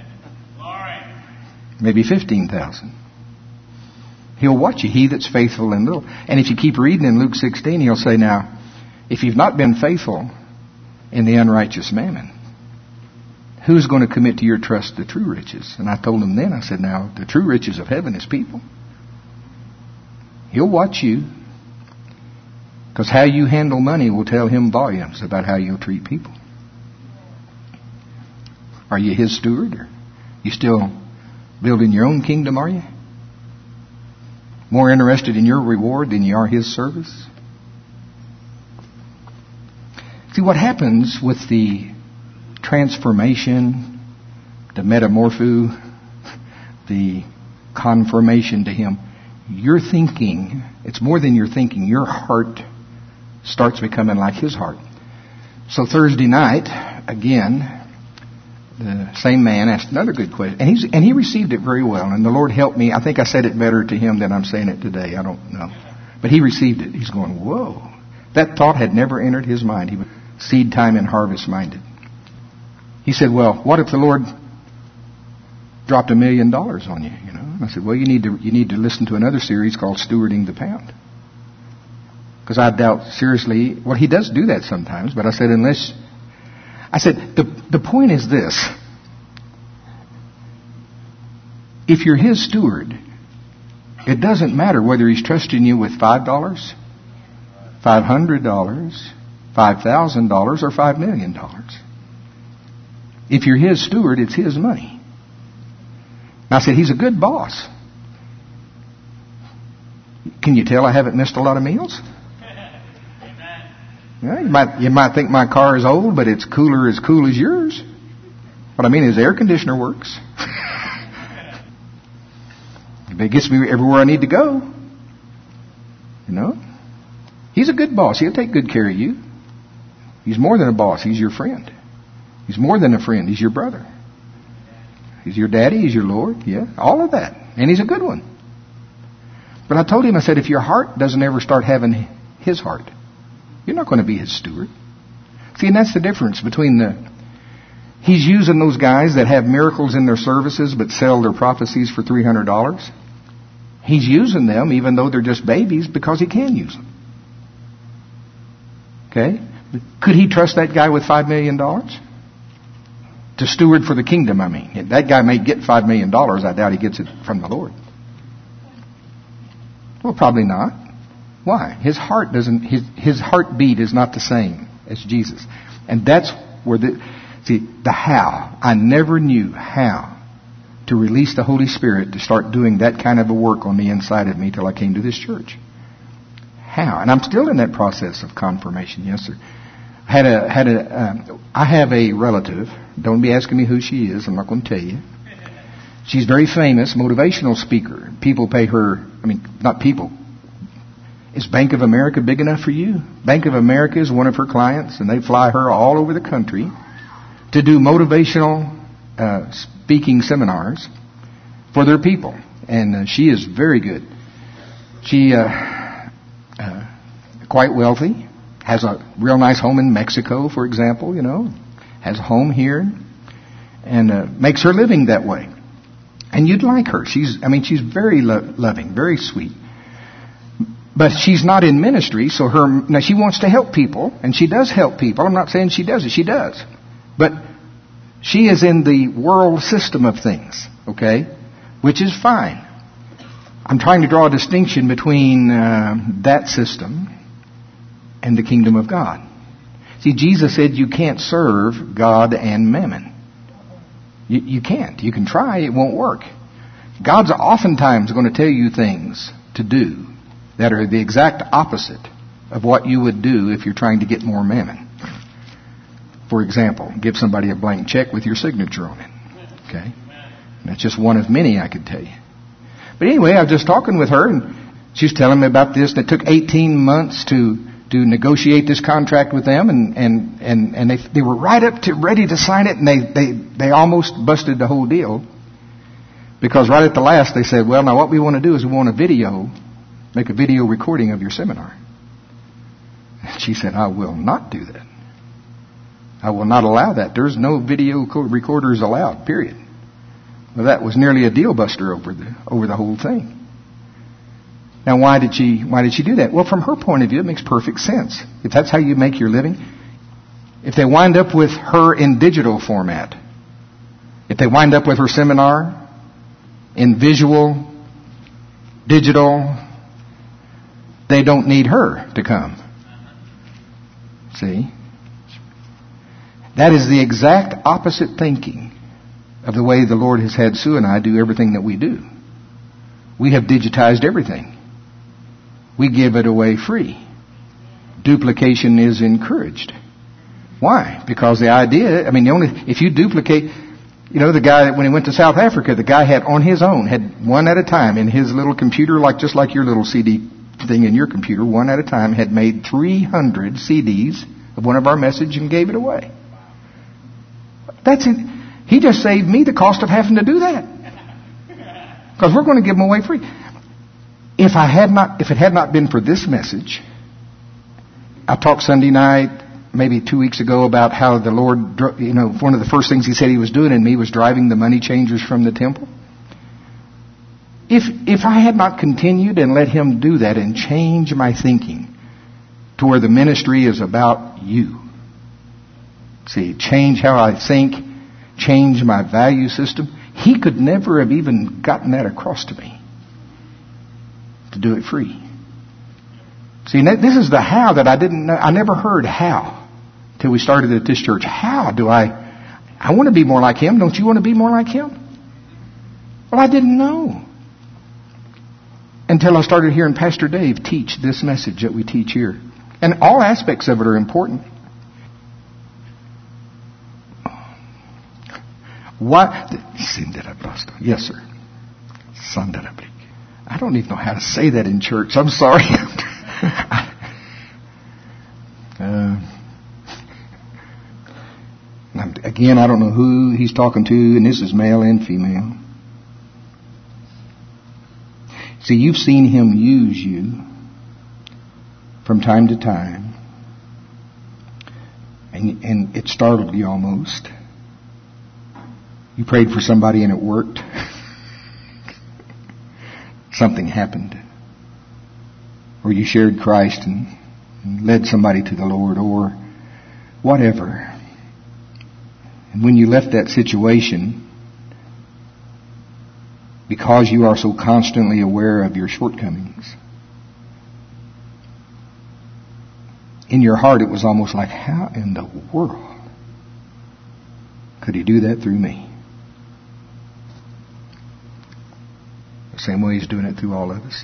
[SPEAKER 1] Maybe fifteen thousand. He'll watch you. He that's faithful in little. And if you keep reading in Luke sixteen, he'll say, now, if you've not been faithful in the unrighteous mammon, who's going to commit to your trust the true riches? And I told him then, I said, now, the true riches of heaven is people. He'll watch you. Because how you handle money will tell him volumes about how you'll treat people. Are you his steward? Or you still building your own kingdom, are you? More interested in your reward than you are his service? See, what happens with the transformation, the metamorpho, the confirmation to him, your thinking, it's more than your thinking, your heart starts becoming like his heart. So Thursday night, again, the same man asked another good question. And he's and he received it very well. And the Lord helped me. I think I said it better to him than I'm saying it today. I don't know. But he received it. He's going, whoa. That thought had never entered his mind. He was seed time and harvest minded. He said, well, what if the Lord dropped a million dollars on you? You know? And I said, well, you need to you need to listen to another series called Stewarding the Pound. Because I doubt seriously, well, he does do that sometimes, but I said, unless, I said, the, the point is this. If you're his steward, it doesn't matter whether he's trusting you with five dollars, five hundred dollars, five thousand dollars, or five million dollars. If you're his steward, it's his money. And I said, he's a good boss. Can you tell I haven't missed a lot of meals? Yeah, you might you might think my car is old, but it's cooler as cool as yours. What I mean is, the air conditioner works. It gets me everywhere I need to go. You know, he's a good boss. He'll take good care of you. He's more than a boss. He's your friend. He's more than a friend. He's your brother. He's your daddy. He's your Lord. Yeah, all of that, and he's a good one. But I told him, I said, if your heart doesn't ever start having his heart, you're not going to be his steward. See, and that's the difference between the... He's using those guys that have miracles in their services but sell their prophecies for three hundred dollars. He's using them even though they're just babies because he can use them. Okay? Could he trust that guy with five million dollars? To steward for the kingdom, I mean. That guy may get five million dollars. I doubt he gets it from the Lord. Well, probably not. Why? His heart doesn't, his, his heartbeat is not the same as Jesus. And that's where the, see, the how. I never knew how to release the Holy Spirit to start doing that kind of a work on the inside of me till I came to this church. How? And I'm still in that process of confirmation. Yes, sir. Had a, had a, um, I have a relative. Don't be asking me who she is. I'm not going to tell you. She's very famous, motivational speaker. People pay her, I mean, not people. Is Bank of America big enough for you? Bank of America is one of her clients, and they fly her all over the country to do motivational uh, speaking seminars for their people. And uh, she is very good. She uh, uh, quite wealthy, has a real nice home in Mexico, for example, you know, has a home here, and uh, makes her living that way. And you'd like her. She's, I mean, she's very lo- loving, very sweet. But she's not in ministry, so her, now she wants to help people, and she does help people. I'm not saying she doesn't, she does. But she is in the world system of things, okay? Which is fine. I'm trying to draw a distinction between uh, that system and the kingdom of God. See, Jesus said you can't serve God and mammon. You, you can't. You can try, it won't work. God's oftentimes going to tell you things to do that are the exact opposite of what you would do if you're trying to get more mammon. For example, give somebody a blank check with your signature on it. Okay? That's just one of many I could tell you. But anyway, I was just talking with her, and she was telling me about this. And it took eighteen months to to negotiate this contract with them, and, and, and, and they, they were right up to ready to sign it, and they, they, they almost busted the whole deal. Because right at the last they said, well, now what we want to do is we want a video, make a video recording of your seminar. And she said, I will not do that. I will not allow that. There's no video recorders allowed, period. Well, that was nearly a deal buster over the, over the whole thing. Now, why did she, why did she do that? Well, from her point of view, it makes perfect sense. If that's how you make your living, if they wind up with her in digital format, if they wind up with her seminar in visual, digital, they don't need her to come. See? That is the exact opposite thinking of the way the Lord has had Sue and I do everything that we do. We have digitized everything. We give it away free. Duplication is encouraged. Why? Because the idea, I mean, the only, if you duplicate, you know, the guy, when he went to South Africa, the guy had on his own, had one at a time in his little computer, like just like your little C D thing in your computer, one at a time, had made three hundred C Ds of one of our message and gave it away. That's it. He just saved me the cost of having to do that. Because we're going to give them away free. If I had not, if it had not been for this message, I talked Sunday night, maybe two weeks ago, about how the Lord, you know, one of the first things He said He was doing in me was driving the money changers from the temple. If if I had not continued and let Him do that and change my thinking to where the ministry is about you, see, change how I think, change my value system, He could never have even gotten that across to me to do it free. See, this is the how that I didn't know. I never heard how till we started at this church. How do I, I want to be more like Him. Don't you want to be more like Him? Well, I didn't know until I started hearing Pastor Dave teach this message that we teach here. And all aspects of it are important. What? Yes, sir. I don't even know how to say that in church. I'm sorry. uh, again, I don't know who he's talking to, and this is male and female. See, you've seen Him use you from time to time, and, and it startled you almost. You prayed for somebody and it worked. Something happened. Or you shared Christ and, and led somebody to the Lord, or whatever. And when you left that situation, because you are so constantly aware of your shortcomings, in your heart it was almost like, how in the world could He do that through me? Same way He's doing it through all of us.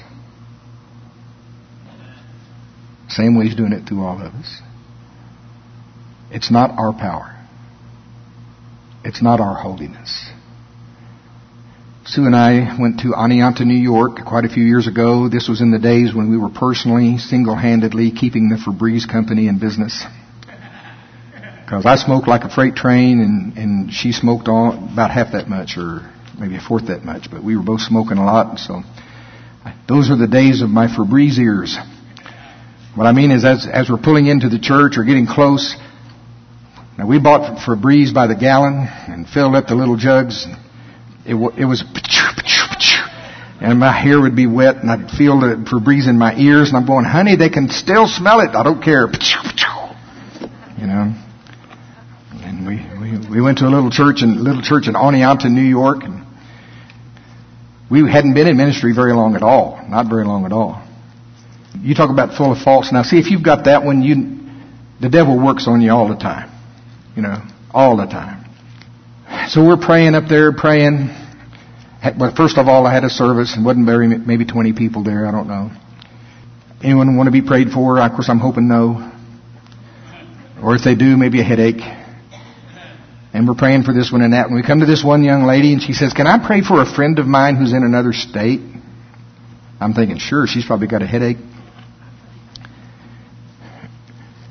[SPEAKER 1] Same way He's doing it through all of us. It's not our power. It's not our holiness. Sue and I went to Oneonta, New York quite a few years ago. This was in the days when we were personally, single-handedly keeping the Febreze company in business. Because I smoked like a freight train, and, and she smoked all, about half that much, or maybe a fourth that much, but we were both smoking a lot, so those are the days of my Febreze ears. What I mean is, as as we're pulling into the church or getting close, now we bought Febreze by the gallon and filled up the little jugs. It, it was, and my hair would be wet, and I'd feel the Febreze in my ears, and I'm going, honey, they can still smell it. I don't care. You know. And we, we we went to a little church in little church in Oneonta, New York, and we hadn't been in ministry very long at all. Not very long at all. You talk about full of faults. Now, see, if you've got that one, you, the devil works on you all the time. You know, all the time. So we're praying up there, praying. But first of all, I had a service, and wasn't very, maybe twenty people there. I don't know. Anyone want to be prayed for? Of course, I'm hoping no. Or if they do, maybe a headache. And we're praying for this one and that. And we come to this one young lady, and she says, can I pray for a friend of mine who's in another state? I'm thinking, sure, she's probably got a headache.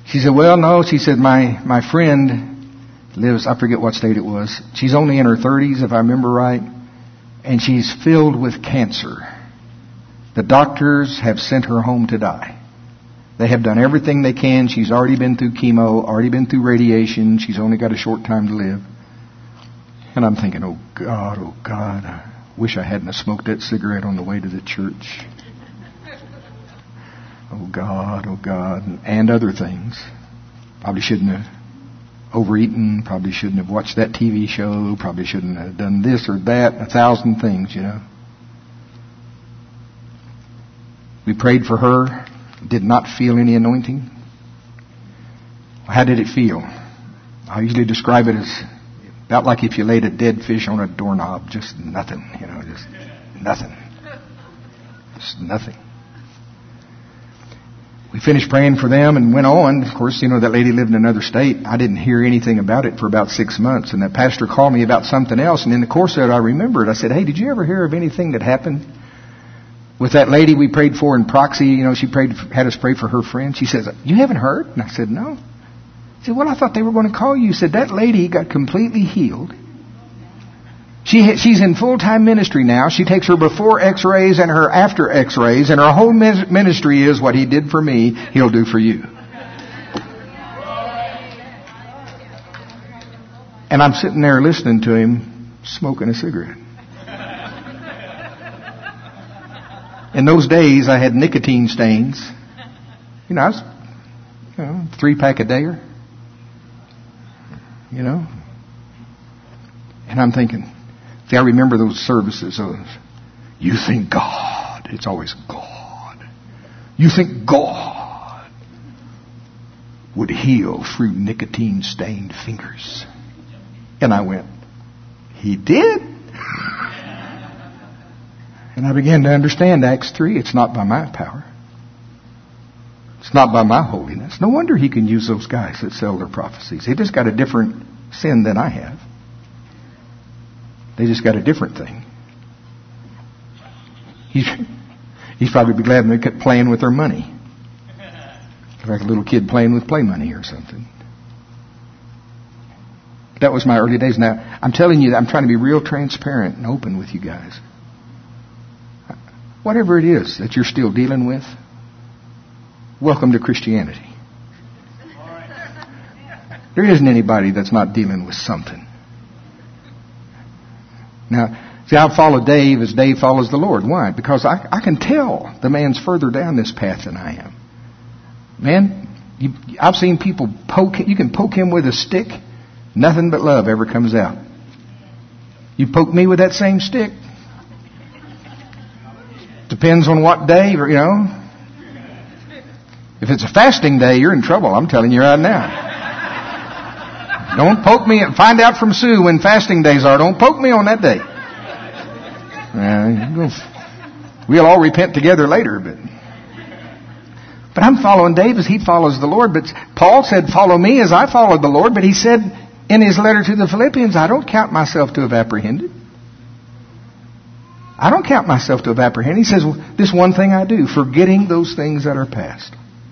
[SPEAKER 1] She said, well, no. She said, my, my friend lives, I forget what state it was. She's only in her thirties, if I remember right. And she's filled with cancer. The doctors have sent her home to die. They have done everything they can. She's already been through chemo, already been through radiation. She's only got a short time to live. And I'm thinking, oh God, oh God, I wish I hadn't have smoked that cigarette on the way to the church. Oh God, oh God, and other things. Probably shouldn't have overeaten, probably shouldn't have watched that T V show, probably shouldn't have done this or that, a thousand things, you know. We prayed for her, did not feel any anointing. How did it feel? I usually describe it as about like if you laid a dead fish on a doorknob, just nothing, you know, just nothing. Just nothing. We finished praying for them and went on. Of course, you know, that lady lived in another state. I didn't hear anything about it for about six months. And that pastor called me about something else. And in the course of it, I remembered. I said, hey, did you ever hear of anything that happened with that lady we prayed for in proxy? You know, she prayed, had us pray for her friend. She says, you haven't heard? And I said, no. She said, well, I thought they were going to call you. She said, that lady got completely healed. She, she's in full-time ministry now. She takes her before x-rays and her after x-rays, and her whole ministry is what he did for me, he'll do for you. And I'm sitting there listening to him smoking a cigarette. In those days, I had nicotine stains. You know, I was, you know, three-pack a dayer. You know. And I'm thinking, see, I remember those services of, you think God, it's always God. You think God would heal through nicotine-stained fingers. And I went, He did. And I began to understand Acts three. It's not by my power. It's not by my holiness. No wonder He can use those guys that sell their prophecies. They just got a different sin than I have. They just got a different thing. He's, he's probably be glad when they kept playing with their money. Like a little kid playing with play money or something. That was my early days. Now, I'm telling you, I'm trying to be real transparent and open with you guys. Whatever it is that you're still dealing with, welcome to Christianity. There isn't anybody that's not dealing with something. Now, see, I follow Dave as Dave follows the Lord. Why? Because I, I can tell the man's further down this path than I am. Man, you, I've seen people poke, you can poke him with a stick, nothing but love ever comes out. You poke me with that same stick. Depends on what day, you know. If it's a fasting day, you're in trouble. I'm telling you right now. Don't poke me. Find out from Sue when fasting days are. Don't poke me on that day. Uh, we'll all repent together later, but but I'm following Dave as he follows the Lord. But Paul said, "Follow me as I followed the Lord." But he said in his letter to the Philippians, "I don't count myself to have apprehended." I don't count myself to have apprehended. He says, well, this one thing I do, forgetting those things that are past.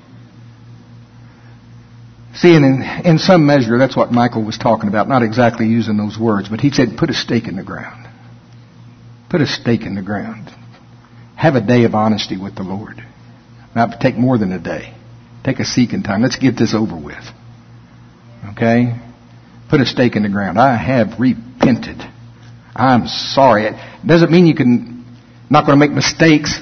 [SPEAKER 1] See, and in, in some measure, that's what Michael was talking about. Not exactly using those words, but he said, put a stake in the ground. Put a stake in the ground. Have a day of honesty with the Lord. Not take more than a day. Take a seeking time. Let's get this over with. Okay? Put a stake in the ground. I have repented. I'm sorry. It doesn't mean you can not going to make mistakes.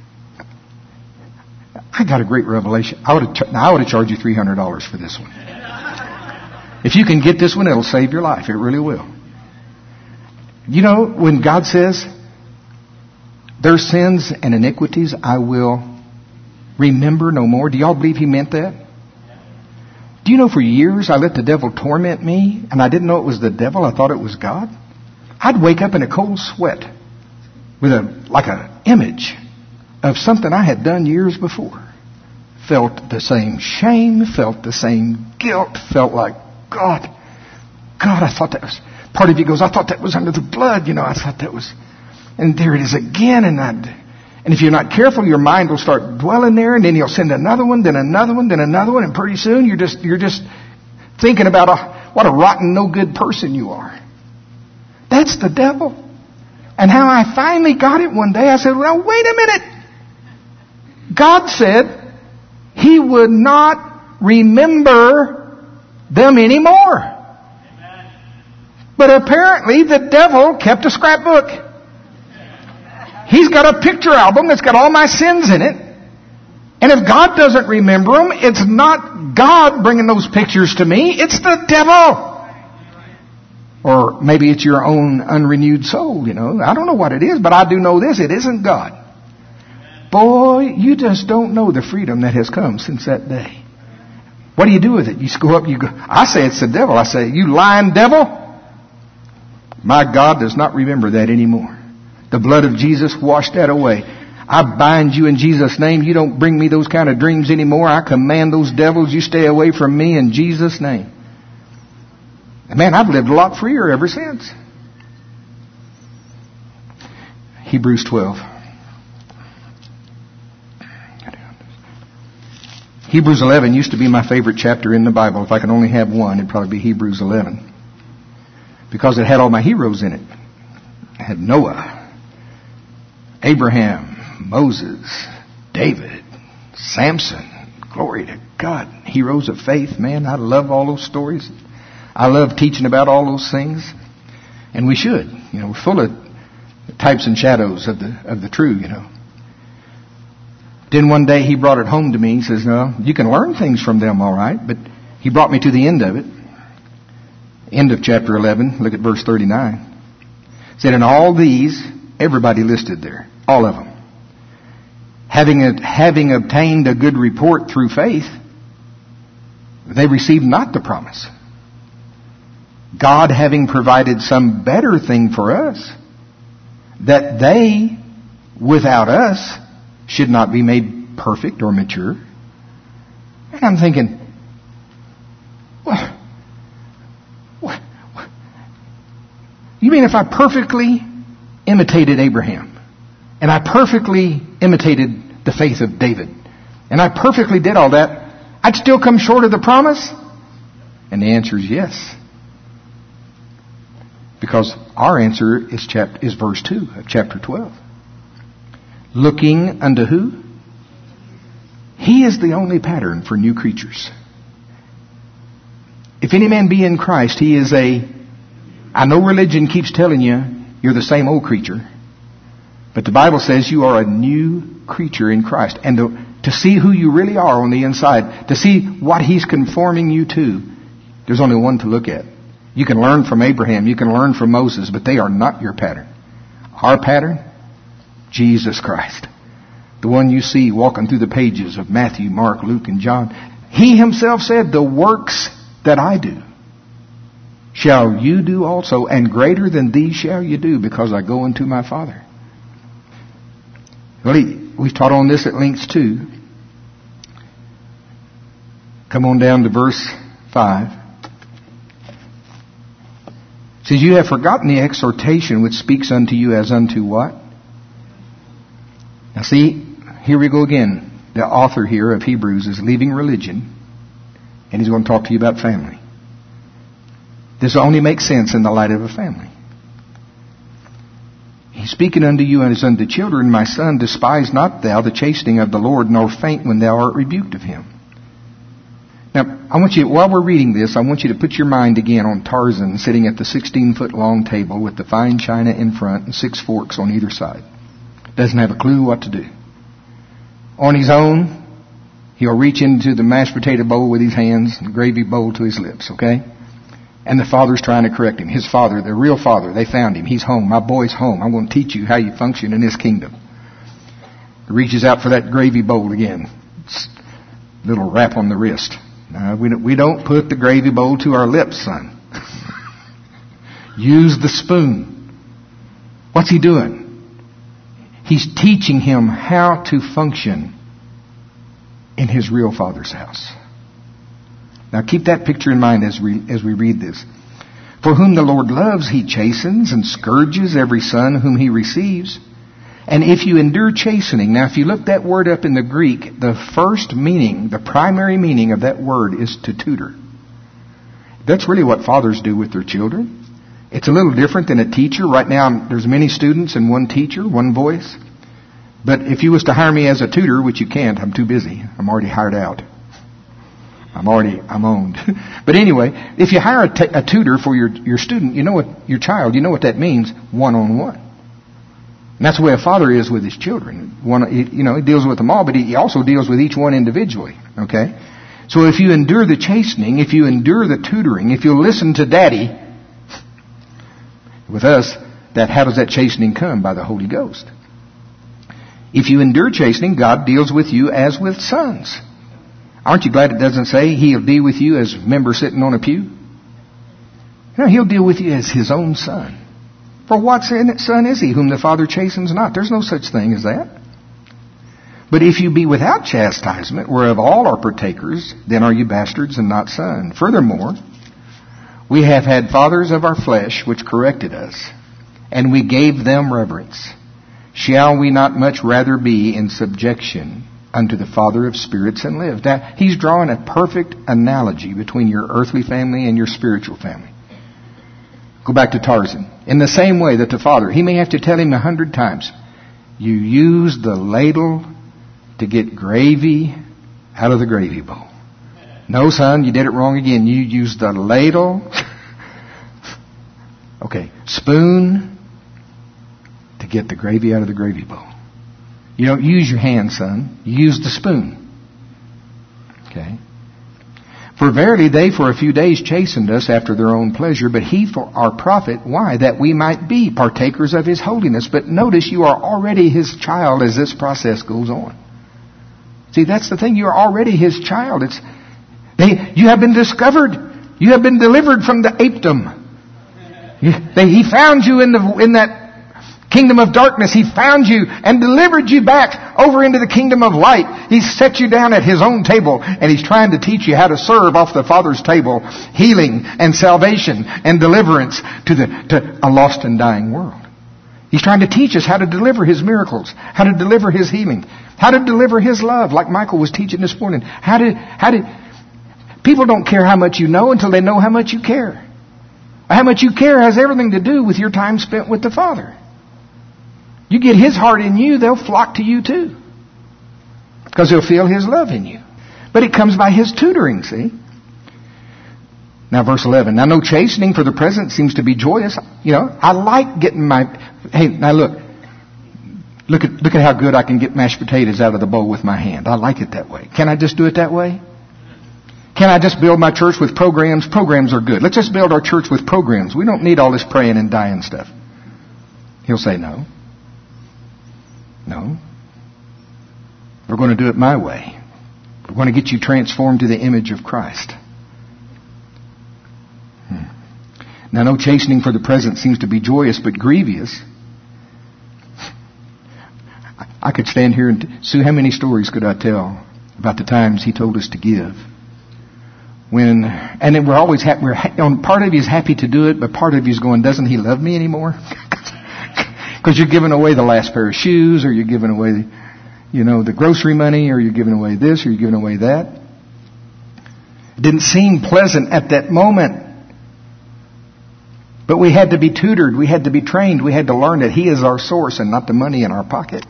[SPEAKER 1] I got a great revelation. I would have, I would have charged you three hundred dollars for this one. If you can get this one, it'll save your life. It really will. You know, when God says, their sins and iniquities I will remember no more. Do y'all believe He meant that? Do you know for years I let the devil torment me and I didn't know it was the devil. I thought it was God. I'd wake up in a cold sweat with a like an image of something I had done years before. Felt the same shame, felt the same guilt, felt like, God, God, I thought that was, part of you goes, I thought that was under the blood, you know, I thought that was, and there it is again, and I'd, And if you're not careful, your mind will start dwelling there, and then he'll send another one, then another one, then another one, and pretty soon you're just you're just thinking about a, what a rotten, no good person you are. That's the devil. And how I finally got it one day, I said, well, wait a minute. God said He would not remember them anymore. Amen. But apparently the devil kept a scrapbook. He's got a picture album that's got all my sins in it. And if God doesn't remember them, it's not God bringing those pictures to me. It's the devil. Or maybe it's your own unrenewed soul, you know. I don't know what it is, but I do know this. It isn't God. Boy, you just don't know the freedom that has come since that day. What do you do with it? You just go up, you go. I say it's the devil. I say, you lying devil. My God does not remember that anymore. The blood of Jesus washed that away. I bind you in Jesus' name. You don't bring me those kind of dreams anymore. I command those devils, you stay away from me in Jesus' name. And man, I've lived a lot freer ever since. Hebrews twelve. Hebrews eleven used to be my favorite chapter in the Bible. If I could only have one, it'd probably be Hebrews eleven. Because it had all my heroes in it. It had Noah, Abraham, Moses, David, Samson. Glory to God. Heroes of faith, man. I love all those stories. I love teaching about all those things. And we should. You know, we're full of types and shadows of the of the true, you know. Then one day he brought it home to me. He says, no, you can learn things from them, all right. But he brought me to the end of it. End of chapter eleven. Look at verse thirty-nine. It said, and all these, everybody listed there. All of them. Having, a, having obtained a good report through faith, they received not the promise. God having provided some better thing for us, that they, without us, should not be made perfect or mature. And I'm thinking, what? What? what? You mean if I perfectly imitated Abraham, and I perfectly imitated the faith of David, and I perfectly did all that, I'd still come short of the promise? And the answer is yes. Because our answer is chapter, is verse two of chapter twelve. Looking unto who? He is the only pattern for new creatures. If any man be in Christ, he is a... I know religion keeps telling you you're the same old creature. But the Bible says you are a new creature in Christ. And to, to see who you really are on the inside, to see what He's conforming you to, there's only one to look at. You can learn from Abraham, you can learn from Moses, but they are not your pattern. Our pattern? Jesus Christ. The one you see walking through the pages of Matthew, Mark, Luke, and John. He Himself said, the works that I do shall you do also, and greater than these shall you do, because I go unto my Father. Well, he, we've taught on this at length too. Come on down to verse five. It says, you have forgotten the exhortation which speaks unto you as unto what? Now see, here we go again. The author here of Hebrews is leaving religion, and he's going to talk to you about family. This only makes sense in the light of a family. He's speaking unto you as unto children, my son, despise not thou the chastening of the Lord, nor faint when thou art rebuked of Him. Now, I want you, while we're reading this, I want you to put your mind again on Tarzan sitting at the sixteen-foot long table with the fine china in front and six forks on either side. Doesn't have a clue what to do. On his own, he'll reach into the mashed potato bowl with his hands and the gravy bowl to his lips, okay? And the father's trying to correct him. His father, the real father, they found him. He's home. My boy's home. I'm going to teach you how you function in this kingdom. He reaches out for that gravy bowl again. Little rap on the wrist. No, we don't, we don't put the gravy bowl to our lips, son. Use the spoon. What's he doing? He's teaching him how to function in his real father's house. Now keep that picture in mind as we, as we read this. For whom the Lord loves, He chastens and scourges every son whom He receives. And if you endure chastening, now if you look that word up in the Greek, the first meaning, the primary meaning of that word is to tutor. That's really what fathers do with their children. It's a little different than a teacher. Right now, there's many students and one teacher, one voice. But if you was to hire me as a tutor, which you can't, I'm too busy. I'm already hired out. I'm already, I'm owned. But anyway, if you hire a, t- a tutor for your, your student, you know what, your child, you know what that means, one-on-one. And that's the way a father is with his children. One, you know, he deals with them all, but he also deals with each one individually. Okay? So if you endure the chastening, if you endure the tutoring, if you listen to Daddy, with us, that how does that chastening come? By the Holy Ghost. If you endure chastening, God deals with you as with sons. Aren't you glad it doesn't say He'll deal with you as a member sitting on a pew? No, He'll deal with you as His own son. For what son is he whom the Father chastens not? There's no such thing as that. But if you be without chastisement, whereof all are partakers, then are you bastards and not sons. Furthermore, we have had fathers of our flesh which corrected us, and we gave them reverence. Shall we not much rather be in subjection unto the Father of spirits and live? Now, he's drawing a perfect analogy between your earthly family and your spiritual family. Go back to Tarzan. In the same way that the father, he may have to tell him a hundred times, you use the ladle to get gravy out of the gravy bowl. No, son, you did it wrong again. You used the ladle. Okay, spoon to get the gravy out of the gravy bowl. You don't use your hand, son. You use the spoon. Okay. For verily they for a few days chastened us after their own pleasure, but He for our profit. Why? That we might be partakers of His holiness. But notice you are already His child as this process goes on. See, that's the thing. You are already His child. It's they, you have been discovered. You have been delivered from the apedom. You, they, he found you in the in that kingdom of darkness. He found you and delivered you back over into the kingdom of light. He set you down at His own table, and He's trying to teach you how to serve off the Father's table healing and salvation and deliverance to the to a lost and dying world. He's trying to teach us how to deliver His miracles, how to deliver His healing, how to deliver His love, like Michael was teaching this morning. How to how to people don't care how much you know until they know how much you care. How much you care has everything to do with your time spent with the Father. You get His heart in you, they'll flock to you too. Because they'll feel His love in you. But it comes by His tutoring, see? Now verse eleven. Now no chastening for the present seems to be joyous. You know, I like getting my... Hey, now look. Look at, look at how good I can get mashed potatoes out of the bowl with my hand. I like it that way. Can I just do it that way? Can I just build my church with programs? Programs are good. Let's just build our church with programs. We don't need all this praying and dying stuff. He'll say no. No. We're going to do it my way. We're going to get you transformed to the image of Christ. Hmm. Now, no chastening for the present seems to be joyous, but grievous. I could stand here and... Sue, how many stories could I tell about the times He told us to give? When, and then we're always happy, we're, on part of you is happy to do it, but part of you is going, doesn't He love me anymore? Because you're giving away the last pair of shoes, or you're giving away, you know, the grocery money, or you're giving away this, or you're giving away that. It didn't seem pleasant at that moment. But we had to be tutored. We had to be trained. We had to learn that He is our source and not the money in our pocket.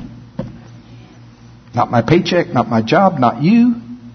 [SPEAKER 1] Not my paycheck, not my job, not you.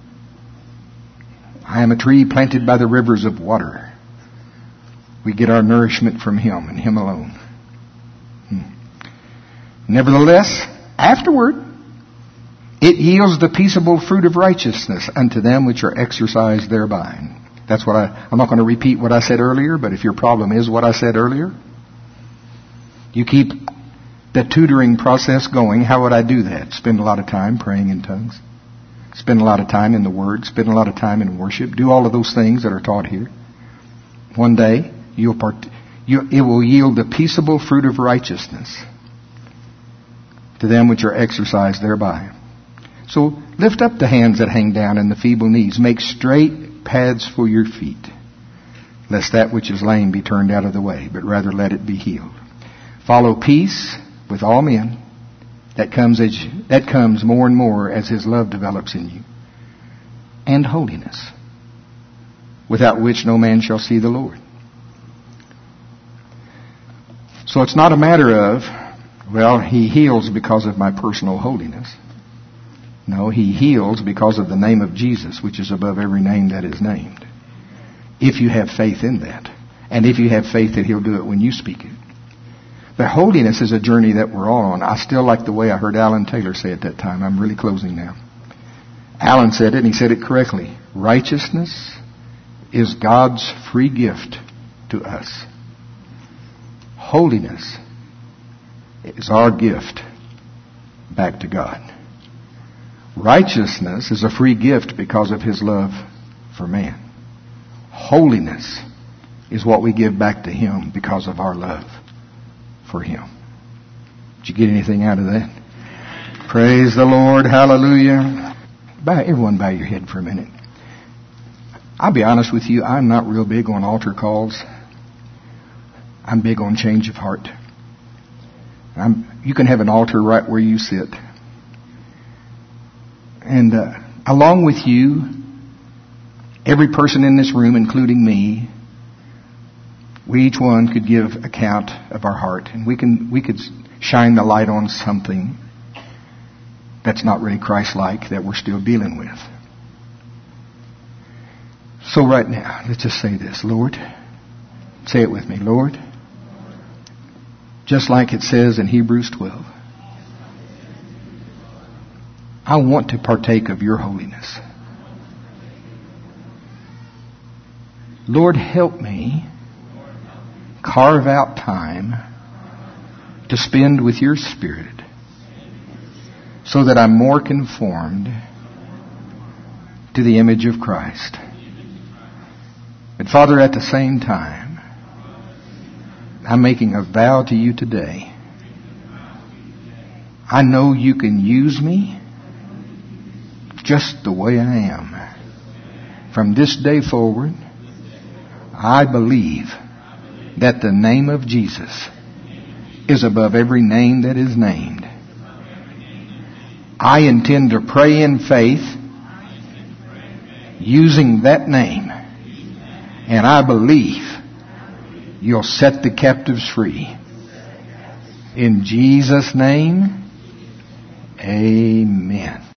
[SPEAKER 1] I am a tree planted by the rivers of water. We get our nourishment from Him and Him alone. Hmm. Nevertheless, afterward, it yields the peaceable fruit of righteousness unto them which are exercised thereby. That's what I, I'm not going to repeat what I said earlier, but if your problem is what I said earlier, you keep the tutoring process going. How would I do that? Spend a lot of time praying in tongues. Spend a lot of time in the Word. Spend a lot of time in worship. Do all of those things that are taught here. One day, you'll part, you, it will yield the peaceable fruit of righteousness to them which are exercised thereby. So lift up the hands that hang down and the feeble knees. Make straight paths for your feet, lest that which is lame be turned out of the way, but rather let it be healed. Follow peace with all men That comes as you, that comes more and more as His love develops in you. And holiness, without which no man shall see the Lord. So it's not a matter of, well, He heals because of my personal holiness. No, He heals because of the name of Jesus, which is above every name that is named. If you have faith in that. And if you have faith that He'll do it when you speak it. But holiness is a journey that we're all on. I still like the way I heard Alan Taylor say it that time. I'm really closing now. Alan said it, and he said it correctly. Righteousness is God's free gift to us. Holiness is our gift back to God. Righteousness is a free gift because of His love for man. Holiness is what we give back to Him because of our love for Him. Did you get anything out of that? Praise the Lord. Hallelujah. Bow, everyone bow your head for a minute. I'll be honest with you, I'm not real big on altar calls. I'm big on change of heart. I'm, you can have an altar right where you sit. And uh, along with you, every person in this room, including me, we each one could give account of our heart. And we can we could shine the light on something that's not really Christ-like that we're still dealing with. So right now, let's just say this. Lord, say it with me. Lord, just like it says in Hebrews twelve, I want to partake of your holiness. Lord, help me carve out time to spend with your Spirit so that I'm more conformed to the image of Christ. But Father, at the same time, I'm making a vow to you today. I know you can use me just the way I am. From this day forward, I believe that the name of Jesus is above every name that is named. I intend to pray in faith using that name. And I believe you'll set the captives free. In Jesus' name, amen.